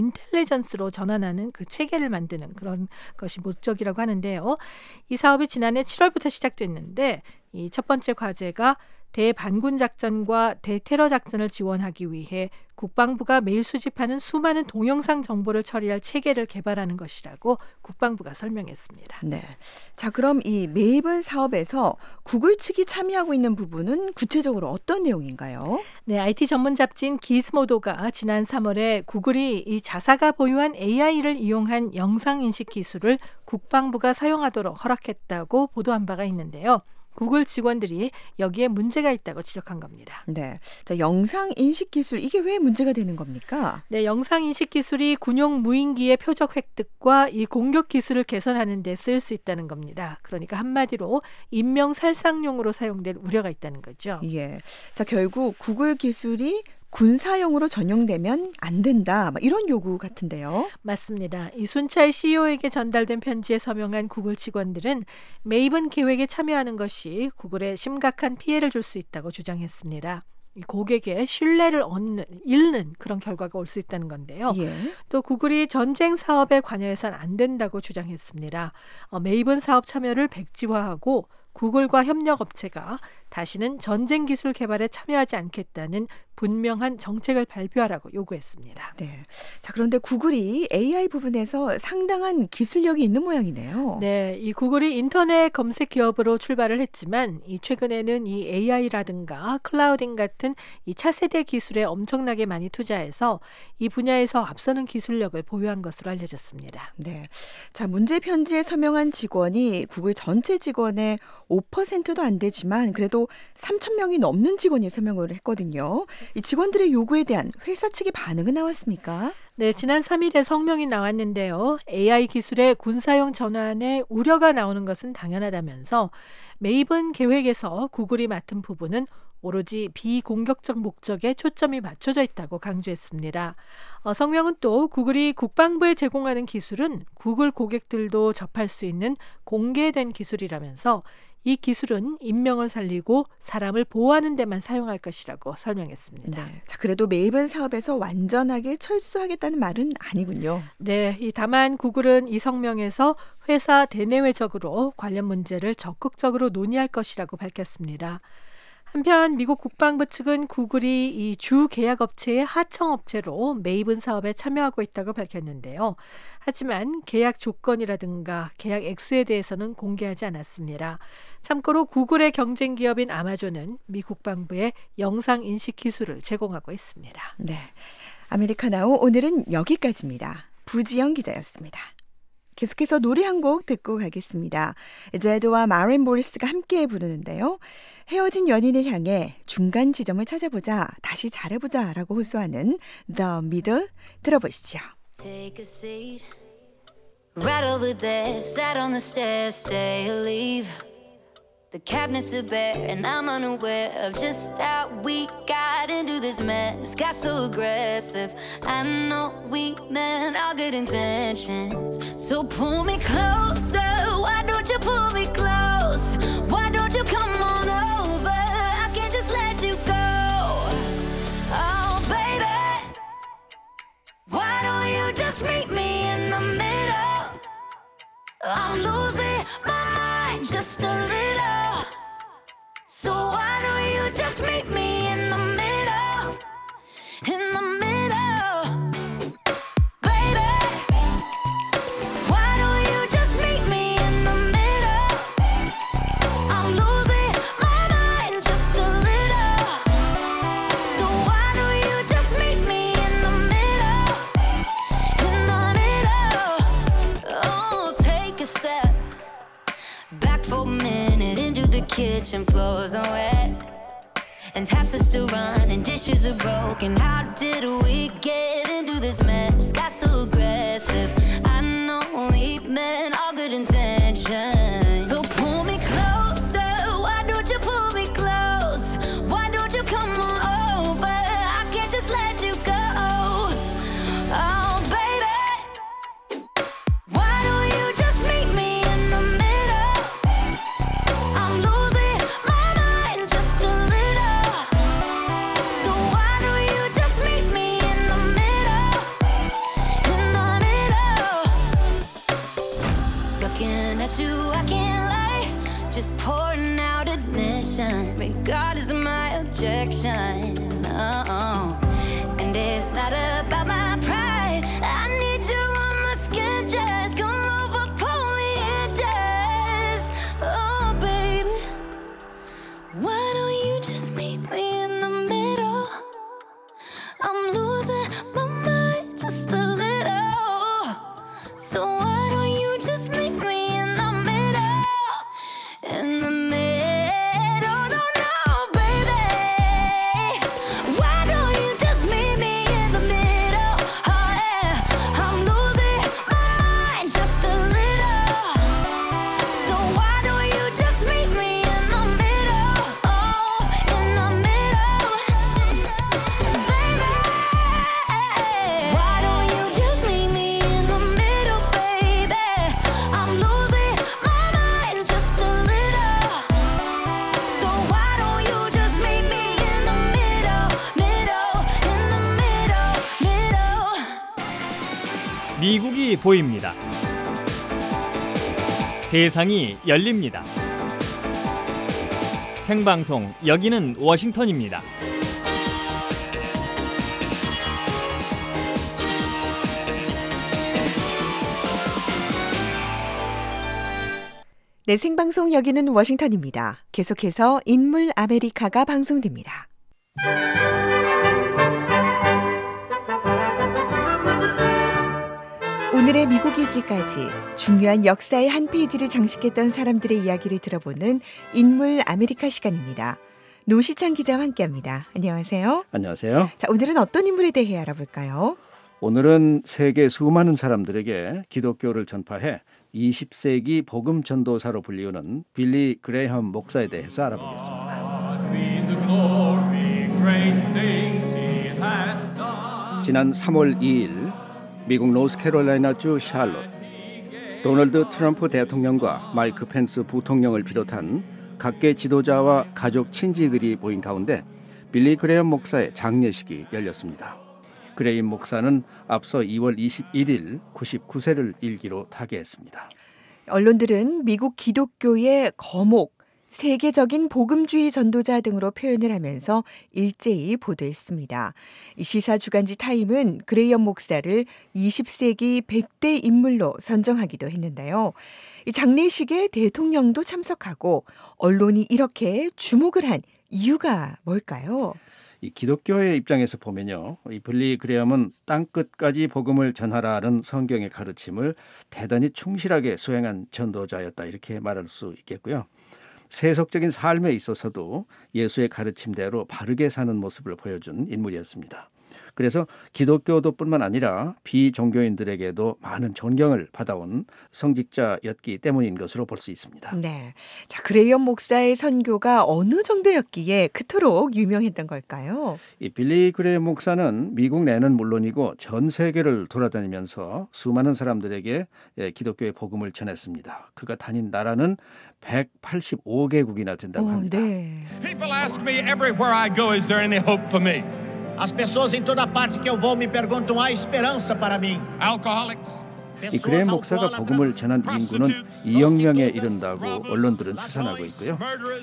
인텔리전스로 전환하는 그 체계를 만드는 그런 것이 목적이라고 하는데요. 이 사업이 지난해 칠월부터 시작됐는데 이 첫 번째 과제가 대반군 작전과 대테러 작전을 지원하기 위해 국방부가 매일 수집하는 수많은 동영상 정보를 처리할 체계를 개발하는 것이라고 국방부가 설명했습니다. 네. 자, 그럼 이 메이븐 사업에서 구글 측이 참여하고 있는 부분은 구체적으로 어떤 내용인가요? 네, 아이티 전문 잡지인 기즈모도가 지난 삼월에 구글이 이 자사가 보유한 에이아이를 이용한 영상 인식 기술을 국방부가 사용하도록 허락했다고 보도한 바가 있는데요. 구글 직원들이 여기에 문제가 있다고 지적한 겁니다. 네, 자, 영상 인식 기술 이게 왜 문제가 되는 겁니까? 네, 영상 인식 기술이 군용 무인기의 표적 획득과 이 공격 기술을 개선하는 데 쓰일 수 있다는 겁니다. 그러니까 한마디로 인명 살상용으로 사용될 우려가 있다는 거죠. 예, 자, 결국 구글 기술이 군사용으로 전용되면 안 된다. 이런 요구 같은데요. 맞습니다. 이 순찰 씨이오에게 전달된 편지에 서명한 구글 직원들은 메이븐 계획에 참여하는 것이 구글에 심각한 피해를 줄 수 있다고 주장했습니다. 이 고객의 신뢰를 얻는, 잃는 그런 결과가 올 수 있다는 건데요. 예. 또 구글이 전쟁 사업에 관여해서는 안 된다고 주장했습니다. 어, 메이븐 사업 참여를 백지화하고 구글과 협력 업체가 다시는 전쟁 기술 개발에 참여하지 않겠다는 분명한 정책을 발표하라고 요구했습니다. 네. 자, 그런데 구글이 에이아이 부분에서 상당한 기술력이 있는 모양이네요. 네, 이 구글이 인터넷 검색 기업으로 출발을 했지만 이 최근에는 이 에이아이라든가 클라우딩 같은 이 차세대 기술에 엄청나게 많이 투자해서 이 분야에서 앞서는 기술력을 보유한 것으로 알려졌습니다. 네. 자, 문제 편지에 서명한 직원이 구글 전체 직원의 오 퍼센트도 안 되지만 그래도 삼천 명이 넘는 직원이 서명을 했거든요. 이 직원들의 요구에 대한 회사 측의 반응은 나왔습니까? 네, 지난 삼 일에 성명이 나왔는데요. 에이아이 기술의 군사용 전환에 우려가 나오는 것은 당연하다면서 메이븐 계획에서 구글이 맡은 부분은 오로지 비공격적 목적에 초점이 맞춰져 있다고 강조했습니다. 어, 성명은 또 구글이 국방부에 제공하는 기술은 구글 고객들도 접할 수 있는 공개된 기술이라면서 이 기술은 인명을 살리고 사람을 보호하는 데만 사용할 것이라고 설명했습니다. 네. 자, 그래도 메이븐 사업에서 완전하게 철수하겠다는 말은 아니군요. 네, 이 다만 구글은 이 성명에서 회사 대내외적으로 관련 문제를 적극적으로 논의할 것이라고 밝혔습니다. 한편 미국 국방부 측은 구글이 이 주 계약 업체의 하청 업체로 메이븐 사업에 참여하고 있다고 밝혔는데요. 하지만 계약 조건이라든가 계약 액수에 대해서는 공개하지 않았습니다. 참고로 구글의 경쟁 기업인 아마존은 미 국방부에 영상 인식 기술을 제공하고 있습니다. 네, 아메리카나우 오늘은 여기까지입니다. 부지영 기자였습니다. 계속해서 노래 한 곡 듣고 가겠습니다. 제드와 마린 보리스가 함께 부르는데요. 헤어진 연인을 향해 중간 지점을 찾아보자, 다시 잘해보자 라고 호소하는 The Middle 들어보시죠. Take a seat right over there, sat on the stairs, stay or leave. The cabinets are bare and I'm unaware of just how we got into this mess. Got so aggressive. I know we meant all good intentions. So pull me closer. Why don't you pull me close? Why don't you come on over? I can't just let you go. Oh baby, why don't you just meet me in the middle? I'm losing my mind just a little. So why don't you just meet me in the middle? In the middle, baby. Why don't you just meet me in the middle? I'm losing my mind just a little. So why don't you just meet me in the middle? In the middle. Oh, take a step back for a minute into the kitchen, floors are wet and taps are still running, dishes are broken. How did we get into this mess? Got so aggressive. I know we meant all good intentions. So pull me closer. Why don't you pull me close? Why don't you come on over? I can't just let you go. Oh baby, why don't you just meet me in the middle? I'm losing my mind just a little. So why don't you just meet me in the middle? In the middle. Looking at you, I can't lie. Just pouring out admission, regardless of my objection. Oh, and it's not about my pride. I need you on my skin, just come over, pull me in, just. Oh, baby, why don't you just meet me in the middle? I'm losing my mind just a little. So why don't you just meet me in the middle? In the middle, no, no, baby. Why don't you just meet me in the middle? Oh, yeah. I'm losing my mind just a little. So why don't you just meet me in the middle? Oh, in the middle, baby. Why don't you just meet me in the middle, baby? I'm losing my mind just a little. So why don't you just meet me in the middle, middle, in the middle, middle. 미국이 보입니다. 세상이 열립니다. 생방송 여기는 워싱턴입니다. 네, 생방송 여기는 워싱턴입니다. 계속해서 인물 아메리카가 방송됩니다. 오늘의 미국이 있기까지 중요한 역사의 한 페이지를 장식했던 사람들의 이야기를 들어보는 인물 아메리카 시간입니다. 노시창 기자와 함께합니다. 안녕하세요. 안녕하세요. 자, 오늘은 어떤 인물에 대해 알아볼까요? 오늘은 세계 수많은 사람들에게 기독교를 전파해 이십 세기 복음 전도사로 불리우는 빌리 그레이엄 목사에 대해서 알아보겠습니다. 지난 삼월 이일 미국 노스캐롤라이나주 샬롯, 도널드 트럼프 대통령과 마이크 펜스 부통령을 비롯한 각계 지도자와 가족 친지들이 모인 가운데 빌리 그레이엄 목사의 장례식이 열렸습니다. 그레이엄 목사는 앞서 이월 이십일일 구십구 세를 일기로 타계했습니다. 언론들은 미국 기독교의 거목, 세계적인 복음주의 전도자 등으로 표현을 하면서 일제히 보도했습니다. 이 시사 주간지 타임은 그레이엄 목사를 이십 세기 백 대 인물로 선정하기도 했는데요. 이 장례식에 대통령도 참석하고 언론이 이렇게 주목을 한 이유가 뭘까요? 이 기독교의 입장에서 보면요, 이 빌리 그레이엄은 땅끝까지 복음을 전하라는 성경의 가르침을 대단히 충실하게 수행한 전도자였다, 이렇게 말할 수 있겠고요. 세속적인 삶에 있어서도 예수의 가르침대로 바르게 사는 모습을 보여준 인물이었습니다. 그래서 기독교도뿐만 아니라 비종교인들에게도 많은 존경을 받아온 성직자였기 때문인 것으로 볼 수 있습니다. 네, 자 그레이엄 목사의 선교가 어느 정도였기에 그토록 유명했던 걸까요? 이 빌리 그레이엄 목사는 미국 내는 물론이고 전 세계를 돌아다니면서 수많은 사람들에게 기독교의 복음을 전했습니다. 그가 다닌 나라는 백팔십오 개국이나 된다고 합니다. 오, 네. People ask me everywhere I go, is there any hope for me? As pessoas em toda parte que eu vou me perguntam, há esperança para mim. Alcoholics. 이 그레이엄 목사가 복음을 전한 인구는 이억 명에 이른다고 언론들은 추산하고 있고요.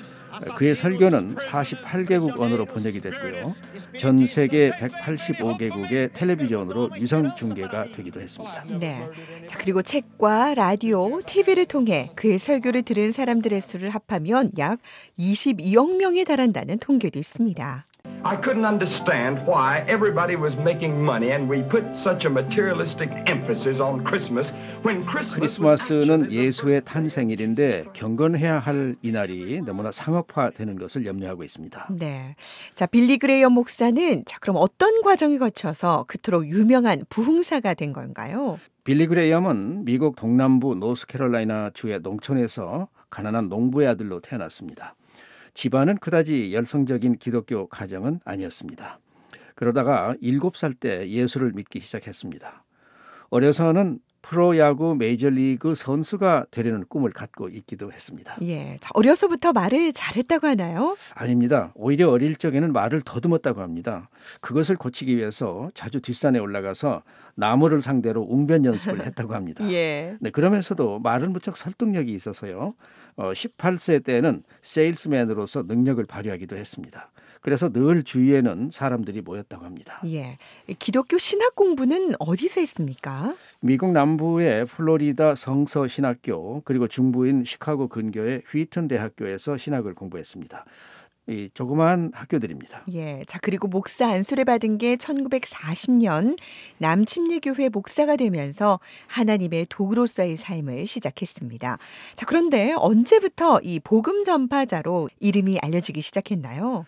그의 설교는 사십팔 개국 언어로 번역이 됐고요. 전 세계 백팔십오 개국의 텔레비전으로 유성 중계가 되기도 했습니다. 네. 자, 그리고 책과 라디오, 티비를 통해 그의 설교를 들은 사람들의 수를 합하면 약 이십이억 명에 달한다는 통계도 있습니다. I couldn't understand why everybody was making money and we put such a materialistic emphasis on Christmas when Christmas 크리스마스는 예수의 탄생일인데 경건해야 할 이날이 너무나 상업화되는 것을 염려하고 있습니다. 네. 자, 빌리 그레이엄 목사는 자, 그럼 어떤 과정을 거쳐서 그토록 유명한 부흥사가 된 건가요? 빌리 그레이엄은 미국 동남부 노스캐롤라이나 주의 농촌에서 가난한 농부의 아들로 태어났습니다. 집안은 그다지 열성적인 기독교 가정은 아니었습니다. 그러다가 일곱 살 때 예수를 믿기 시작했습니다. 어려서는 프로야구 메이저리그 선수가 되려는 꿈을 갖고 있기도 했습니다. 예, 자, 어려서부터 말을 잘했다고 하나요? 아닙니다. 오히려 어릴 적에는 말을 더듬었다고 합니다. 그것을 고치기 위해서 자주 뒷산에 올라가서 나무를 상대로 웅변 연습을 했다고 합니다. 예. 네, 그러면서도 말은 무척 설득력이 있어서요. 어, 십팔 세 때는 세일스맨으로서 능력을 발휘하기도 했습니다. 그래서 늘 주위에는 사람들이 모였다고 합니다. 예, 기독교 신학 공부는 어디서 했습니까? 미국 남부의 플로리다 성서 신학교 그리고 중부인 시카고 근교의 휘튼 대학교에서 신학을 공부했습니다. 이 조그마한 학교들입니다. 예, 자 그리고 목사 안수를 받은 게 천구백사십 년 남침례교회 목사가 되면서 하나님의 도구로서의 삶을 시작했습니다. 자 그런데 언제부터 이 복음 전파자로 이름이 알려지기 시작했나요?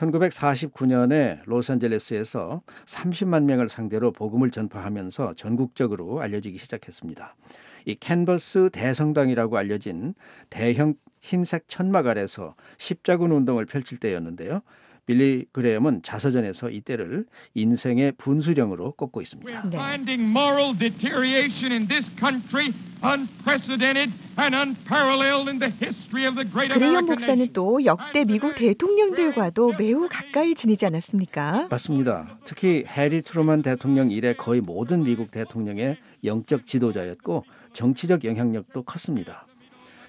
천구백사십구 년에 로스앤젤레스에서 삼십만 명을 상대로 복음을 전파하면서 전국적으로 알려지기 시작했습니다. 이 캔버스 대성당이라고 알려진 대형 흰색 천막 아래서 십자군 운동을 펼칠 때였는데요. 빌리 그레이엄은 자서전에서 이때를 인생의 분수령으로 꼽고 있습니다. We're finding moral deterioration in this country unprecedented and unparalleled in the history of the great 그레이엄 American 목사는 nation. 또 역대 미국 대통령들과도 매우 가까이 지내지 않았습니까? 맞습니다. 특히 해리 트루먼 대통령 이래 거의 모든 미국 대통령의 영적 지도자였고 정치적 영향력도 컸습니다.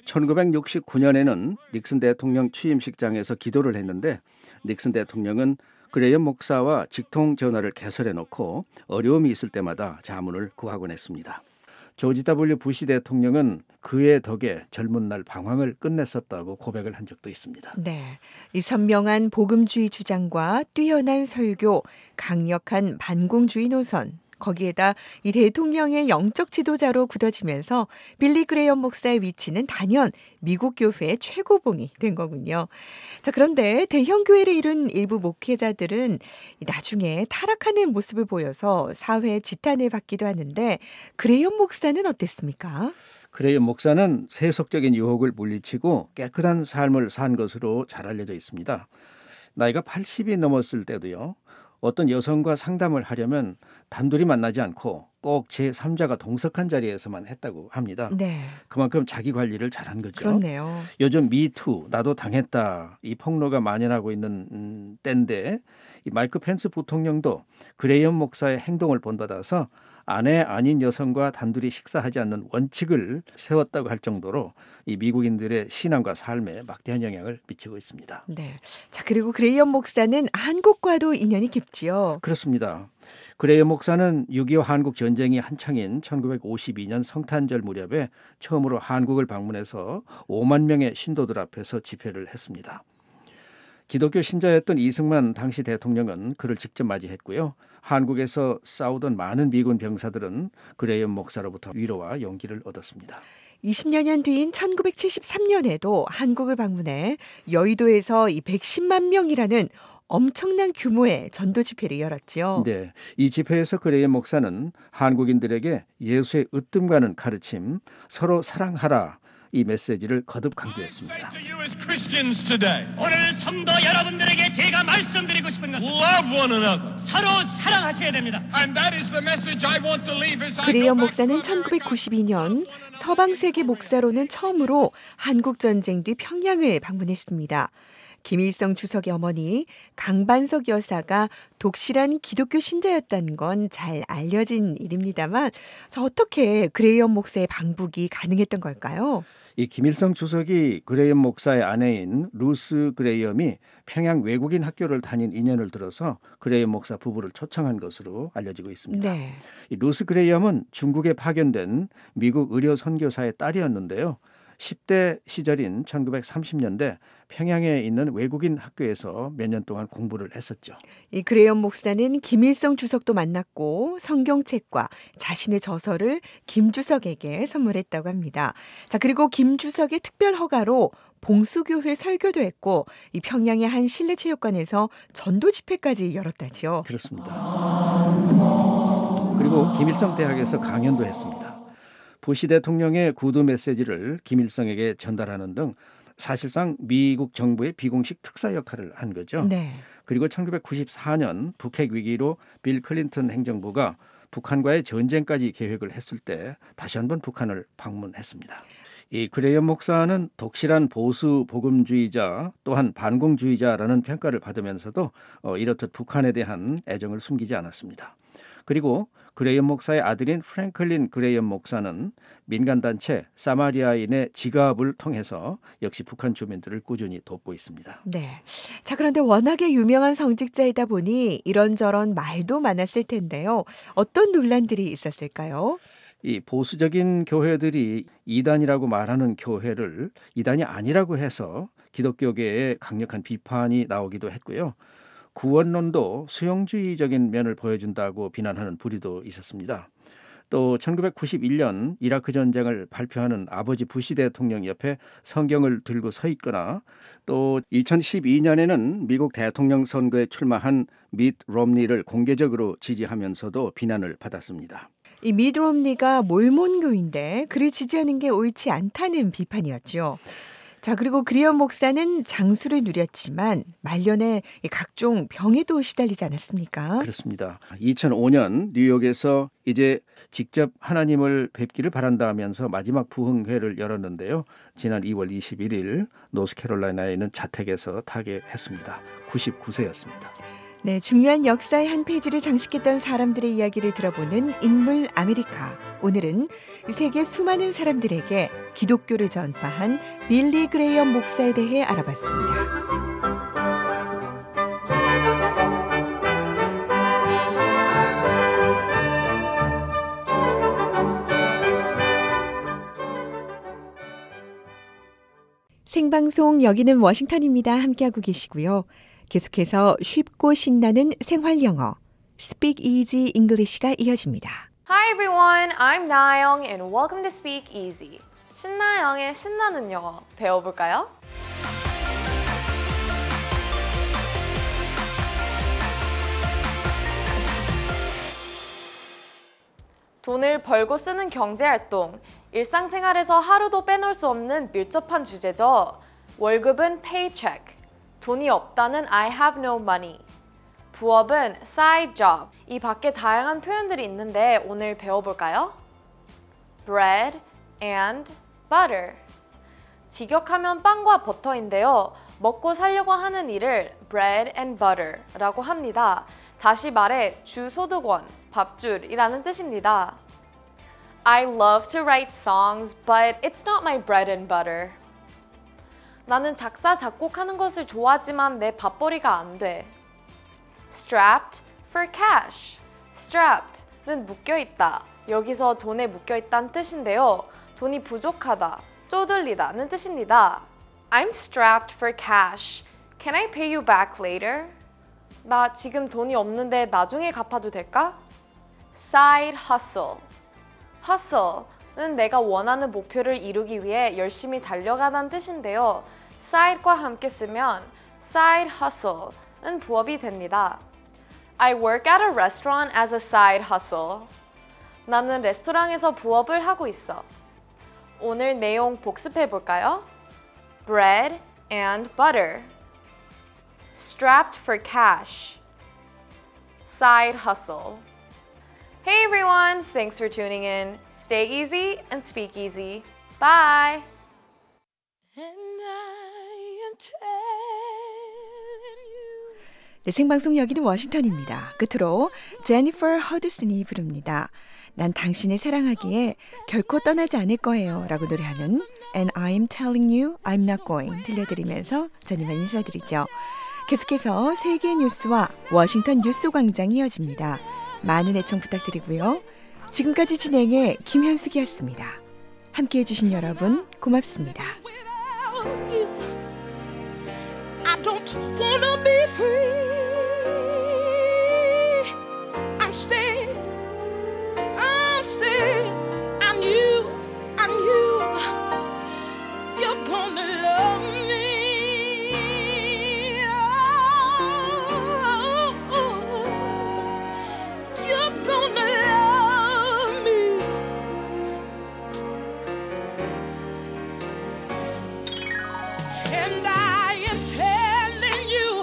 천구백육십구 년에는 닉슨 대통령 취임식장에서 기도를 했는데 닉슨 대통령은 그레이엄 목사와 직통 전화를 개설해 놓고 어려움이 있을 때마다 자문을 구하곤 했습니다. 조지 더블유 부시 대통령은 그의 덕에 젊은 날 방황을 끝냈었다고 고백을 한 적도 있습니다. 네, 이 선명한 복음주의 주장과 뛰어난 설교, 강력한 반공주의 노선, 거기에다 이 대통령의 영적 지도자로 굳어지면서 빌리 그레이엄 목사의 위치는 단연 미국 교회의 최고봉이 된 거군요. 자, 그런데 대형 교회를 이룬 일부 목회자들은 나중에 타락하는 모습을 보여서 사회의 지탄을 받기도 하는데 그레이엄 목사는 어땠습니까? 그레이엄 목사는 세속적인 유혹을 물리치고 깨끗한 삶을 산 것으로 잘 알려져 있습니다. 나이가 팔십이 넘었을 때도요. 어떤 여성과 상담을 하려면 단둘이 만나지 않고 꼭 제삼자가 동석한 자리에서만 했다고 합니다. 네. 그만큼 자기 관리를 잘한 거죠. 그렇네요. 요즘 미투, 나도 당했다, 이 폭로가 만연하고 있는 음, 때인데 이 마이크 펜스 부통령도 그레이엄 목사의 행동을 본받아서 아내 아닌 여성과 단둘이 식사하지 않는 원칙을 세웠다고 할 정도로 이 미국인들의 신앙과 삶에 막대한 영향을 미치고 있습니다. 네. 자, 그리고 그레이엄 목사는 한국과도 인연이 깊지요. 그렇습니다. 그레이엄 목사는 육이오 한국 전쟁이 한창인 천구백오십이 년 성탄절 무렵에 처음으로 한국을 방문해서 오만 명의 신도들 앞에서 집회를 했습니다. 기독교 신자였던 이승만 당시 대통령은 그를 직접 맞이했고요. 한국에서 싸우던 많은 미군 병사들은 그레이엄 목사로부터 위로와 용기를 얻었습니다. 이십여 년 뒤인 천구백칠십삼 년에도 한국을 방문해 여의도에서 이 백십만 명이라는 엄청난 규모의 전도 집회를 열었죠. 네, 이 집회에서 그레이엄 목사는 한국인들에게 예수의 으뜸가는 가르침, 서로 사랑하라, 이 메시지를 거듭 강조했습니다. 오늘 성도 여러분들에게 제가 말씀드리고 싶은 것은 Love one another. 서로 사랑하셔야 됩니다. And that is the message I want to leave as I 그레이엄 go back 목사는 to America. 천구백구십이 년 서방세계 목사로는 처음으로 한국전쟁 뒤 평양을 방문했습니다. 김일성 주석의 어머니 강반석 여사가 독실한 기독교 신자였다는 건 잘 알려진 일입니다만 자, 어떻게 그레이엄 목사의 방북이 가능했던 걸까요? 이 김일성 주석이 그레이엄 목사의 아내인 루스 그레이엄이 평양 외국인 학교를 다닌 인연을 들어서 그레이엄 목사 부부를 초청한 것으로 알려지고 있습니다. 네. 이 루스 그레이엄은 중국에 파견된 미국 의료 선교사의 딸이었는데요. 십 대 시절인 천구백삼십 년대 평양에 있는 외국인 학교에서 몇 년 동안 공부를 했었죠. 이 그레이엄 목사는 김일성 주석도 만났고 성경책과 자신의 저서를 김 주석에게 선물했다고 합니다. 자, 그리고 김 주석의 특별 허가로 봉수교회 설교도 했고 이 평양의 한 실내체육관에서 전도 집회까지 열었다죠. 그렇습니다. 그리고 김일성 대학에서 강연도 했습니다. 부시 대통령의 구두 메시지를 김일성에게 전달하는 등 사실상 미국 정부의 비공식 특사 역할을 한 거죠. 네. 그리고 천구백구십사 년 북핵 위기로 빌 클린턴 행정부가 북한과의 전쟁까지 계획을 했을 때 다시 한번 북한을 방문했습니다. 이 그레이엄 목사는 독실한 보수 복음주의자 또한 반공주의자라는 평가를 받으면서도 어, 이렇듯 북한에 대한 애정을 숨기지 않았습니다. 그리고 그레이엄 목사의 아들인 프랭클린 그레이엄 목사는 민간단체 사마리아인의 지갑을 통해서 역시 북한 주민들을 꾸준히 돕고 있습니다. 네. 자, 그런데 워낙에 유명한 성직자이다 보니 이런저런 말도 많았을 텐데요. 어떤 논란들이 있었을까요? 이 보수적인 교회들이 이단이라고 말하는 교회를 이단이 아니라고 해서 기독교계에 강력한 비판이 나오기도 했고요. 구원론도 수용주의적인 면을 보여준다고 비난하는 부류도 있었습니다. 또 천구백구십일 년 이라크 전쟁을 발표하는 아버지 부시 대통령 옆에 성경을 들고 서 있거나 또 이천십이 년에는 미국 대통령 선거에 출마한 밋 롬니를 공개적으로 지지하면서도 비난을 받았습니다. 이 밋 롬니가 몰몬교인데 그를 지지하는 게 옳지 않다는 비판이었죠. 자, 그리고 그레이엄 목사는 장수를 누렸지만 말년에 각종 병에도 시달리지 않았습니까? 그렇습니다. 이천오 년 뉴욕에서 이제 직접 하나님을 뵙기를 바란다 하면서 마지막 부흥회를 열었는데요. 지난 이월 이십일일 노스캐롤라이나에 있는 자택에서 타계했습니다. 구십구 세였습니다. 네, 중요한 역사의 한 페이지를 장식했던 사람들의 이야기를 들어보는 인물 아메리카. 오늘은 세계 수많은 사람들에게 기독교를 전파한 빌리 그레이엄 목사에 대해 알아봤습니다. 생방송 여기는 워싱턴입니다. 함께하고 계시고요. 계속해서 쉽고 신나는 생활 영어 Speak Easy English가 이어집니다. Hi everyone, I'm Nayoung and welcome to Speak Easy. 신나영의 신나는 영어 배워볼까요? 돈을 벌고 쓰는 경제활동, 일상생활에서 하루도 빼놓을 수 없는 밀접한 주제죠. 월급은 paycheck, 돈이 없다는 I have no money, 부업은 side job. 이 밖에 다양한 표현들이 있는데 오늘 배워볼까요? bread and butter. 직역하면 빵과 버터인데요. 먹고 살려고 하는 일을 bread and butter라고 합니다. 다시 말해 주소득원, 밥줄이라는 뜻입니다. I love to write songs, but it's not my bread and butter. 나는 작사, 작곡하는 것을 좋아하지만 내 밥벌이가 안 돼. Strapped for cash. Strapped는 묶여있다. 여기서 돈에 묶여있다는 뜻인데요. 돈이 부족하다, 쪼들리다는 뜻입니다. I'm strapped for cash. Can I pay you back later? 나 지금 돈이 없는데 나중에 갚아도 될까? Side hustle. Hustle는 내가 원하는 목표를 이루기 위해 열심히 달려가다는 뜻인데요. side과 함께 쓰면 side hustle는 부업이 됩니다. I work at a restaurant as a side hustle. 나는 레스토랑에서 부업을 하고 있어. 오늘 내용 복습해 볼까요? bread and butter, strapped for cash, side hustle. Hey everyone, thanks for tuning in. Stay easy and speak easy. Bye! 네, 생방송 여기는 워싱턴입니다. 끝으로 제니퍼 허드슨이 부릅니다. 난 당신을 사랑하기에 결코 떠나지 않을 거예요 라고 노래하는 And I'm telling you I'm not going 들려드리면서 저는 인사드리죠. 계속해서 세계 뉴스와 워싱턴 뉴스 광장이 이어집니다. 많은 애청 부탁드리고요. 지금까지 진행의 김현숙이었습니다. 함께해 주신 여러분 고맙습니다. I don't wanna be free. I'm staying, I'm staying. I knew, I knew you're gonna love me. Oh, you're gonna love me. And I am telling you,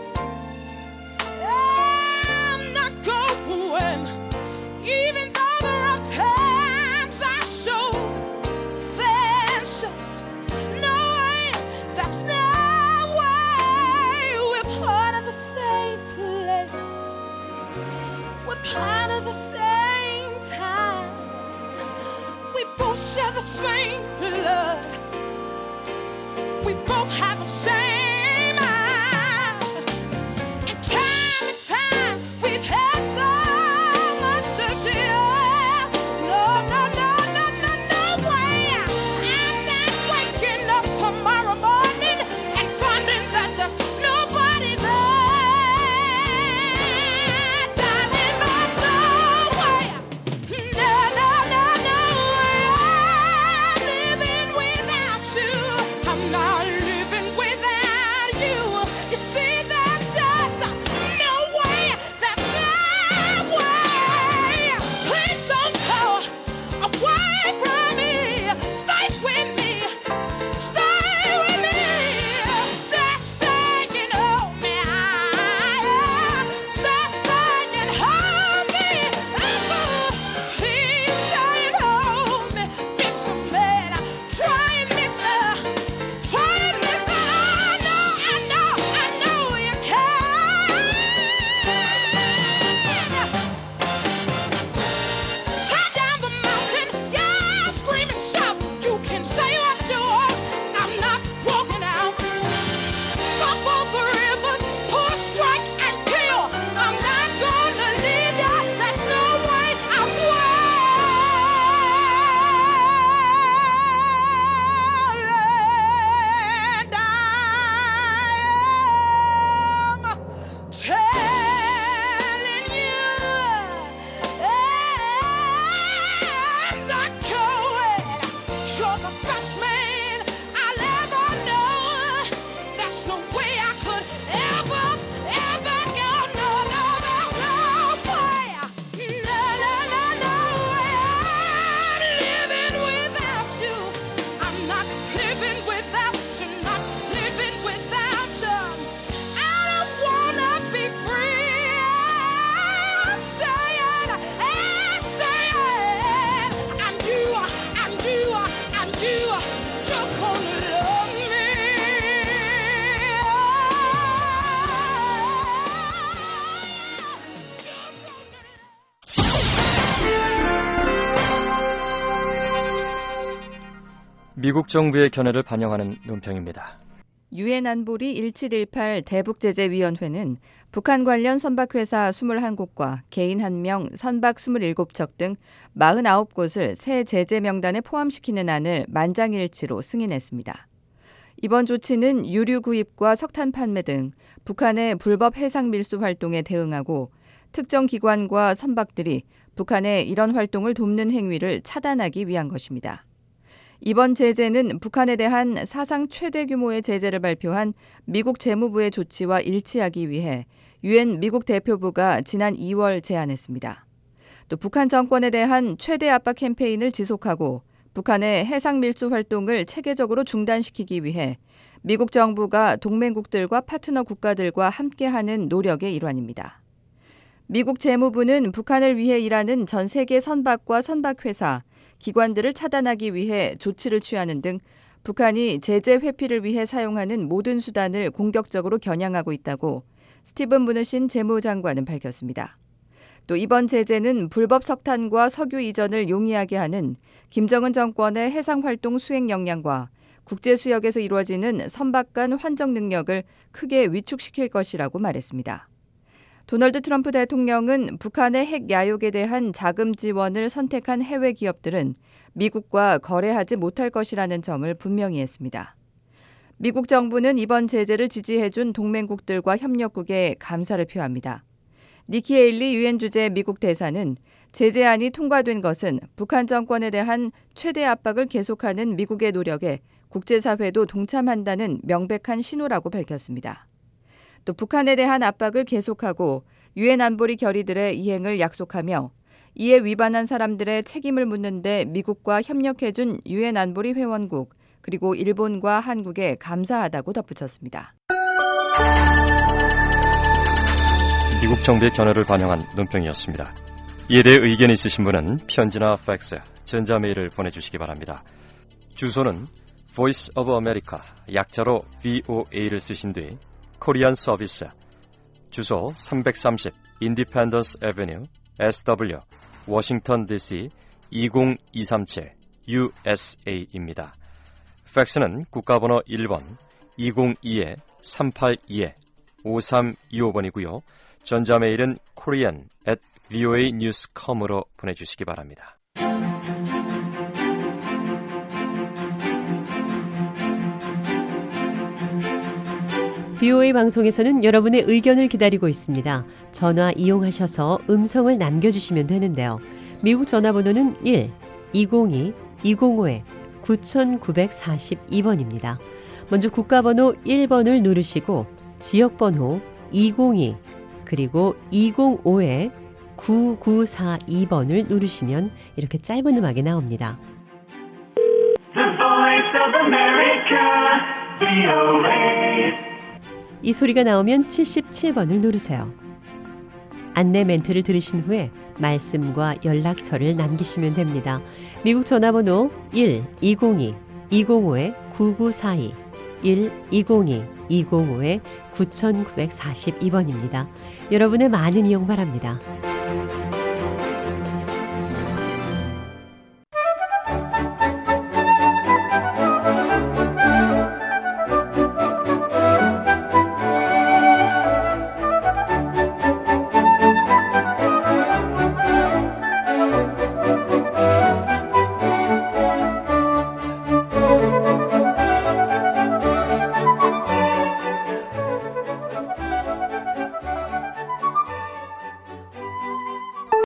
I'm not going. Even though there are times I show there's just no way, that's no way. We're part of the same place, we're part of the same time. We both share the same blood, we both have the same mind. And time and time we've had so much to share. No, no, no, no, no, no way. I'm not waking up tomorrow morning and finding that there's nobody there. Darling, there's no way. No, no, no, no way. I'm living without you. I'm not living without 미국 정부의 견해를 반영하는 논평입니다. 유엔 안보리 일칠일팔 대북제재위원회는 북한 관련 선박회사 이십일 곳과 개인 한 명, 선박 이십칠 척 등 사십구 곳을 새 제재 명단에 포함시키는 안을 만장일치로 승인했습니다. 이번 조치는 유류 구입과 석탄 판매 등 북한의 불법 해상 밀수 활동에 대응하고 특정 기관과 선박들이 북한의 이런 활동을 돕는 행위를 차단하기 위한 것입니다. 이번 제재는 북한에 대한 사상 최대 규모의 제재를 발표한 미국 재무부의 조치와 일치하기 위해 유엔 미국 대표부가 지난 이월 제안했습니다. 또 북한 정권에 대한 최대 압박 캠페인을 지속하고 북한의 해상 밀수 활동을 체계적으로 중단시키기 위해 미국 정부가 동맹국들과 파트너 국가들과 함께하는 노력의 일환입니다. 미국 재무부는 북한을 위해 일하는 전 세계 선박과 선박회사, 기관들을 차단하기 위해 조치를 취하는 등 북한이 제재 회피를 위해 사용하는 모든 수단을 공격적으로 겨냥하고 있다고 스티븐 무누신 재무장관은 밝혔습니다. 또 이번 제재는 불법 석탄과 석유 이전을 용이하게 하는 김정은 정권의 해상활동 수행 역량과 국제수역에서 이루어지는 선박 간 환정 능력을 크게 위축시킬 것이라고 말했습니다. 도널드 트럼프 대통령은 북한의 핵 야욕에 대한 자금 지원을 선택한 해외 기업들은 미국과 거래하지 못할 것이라는 점을 분명히 했습니다. 미국 정부는 이번 제재를 지지해준 동맹국들과 협력국에 감사를 표합니다. 니키 헤일리 유엔 주재 미국 대사는 제재안이 통과된 것은 북한 정권에 대한 최대 압박을 계속하는 미국의 노력에 국제사회도 동참한다는 명백한 신호라고 밝혔습니다. 또 북한에 대한 압박을 계속하고 유엔 안보리 결의들의 이행을 약속하며 이에 위반한 사람들의 책임을 묻는 데 미국과 협력해준 유엔 안보리 회원국 그리고 일본과 한국에 감사하다고 덧붙였습니다. 미국 정부의 견해를 반영한 논평이었습니다. 이에 대해 의견이 있으신 분은 편지나 팩스, 전자메일을 보내주시기 바랍니다. 주소는 Voice of America, 약자로 브이오에이를 쓰신 뒤 코리안 서비스, 주소 삼백삼십 Independence Avenue, 에스더블유, 워싱턴 디씨 이공이삼칠 유에스에이입니다. 팩스는 국가번호 일 번 이공이 삼팔이 오삼이오 번이고요. 전자메일은 korean at voanews dot com으로 보내주시기 바랍니다. 브이오에이 방송에서는 여러분의 의견을 기다리고 있습니다. 전화 이용하셔서 음성을 남겨주시면 되는데요. 미국 전화번호는 일 이공이 이공오 구구사이 번입니다. 먼저 국가번호 일 번을 누르시고 지역번호 이공이 그리고 이공오 구구사이 번을 누르시면 이렇게 짧은 음악이 나옵니다. The Voice of America, 브이오에이. 이 소리가 나오면 칠십칠 번을 누르세요. 안내 멘트를 들으신 후에 말씀과 연락처를 남기시면 됩니다. 미국 전화번호 일 이공이 이공오 구구사이 일 이공이 이공오 구구사이 번입니다. 여러분의 많은 이용 바랍니다.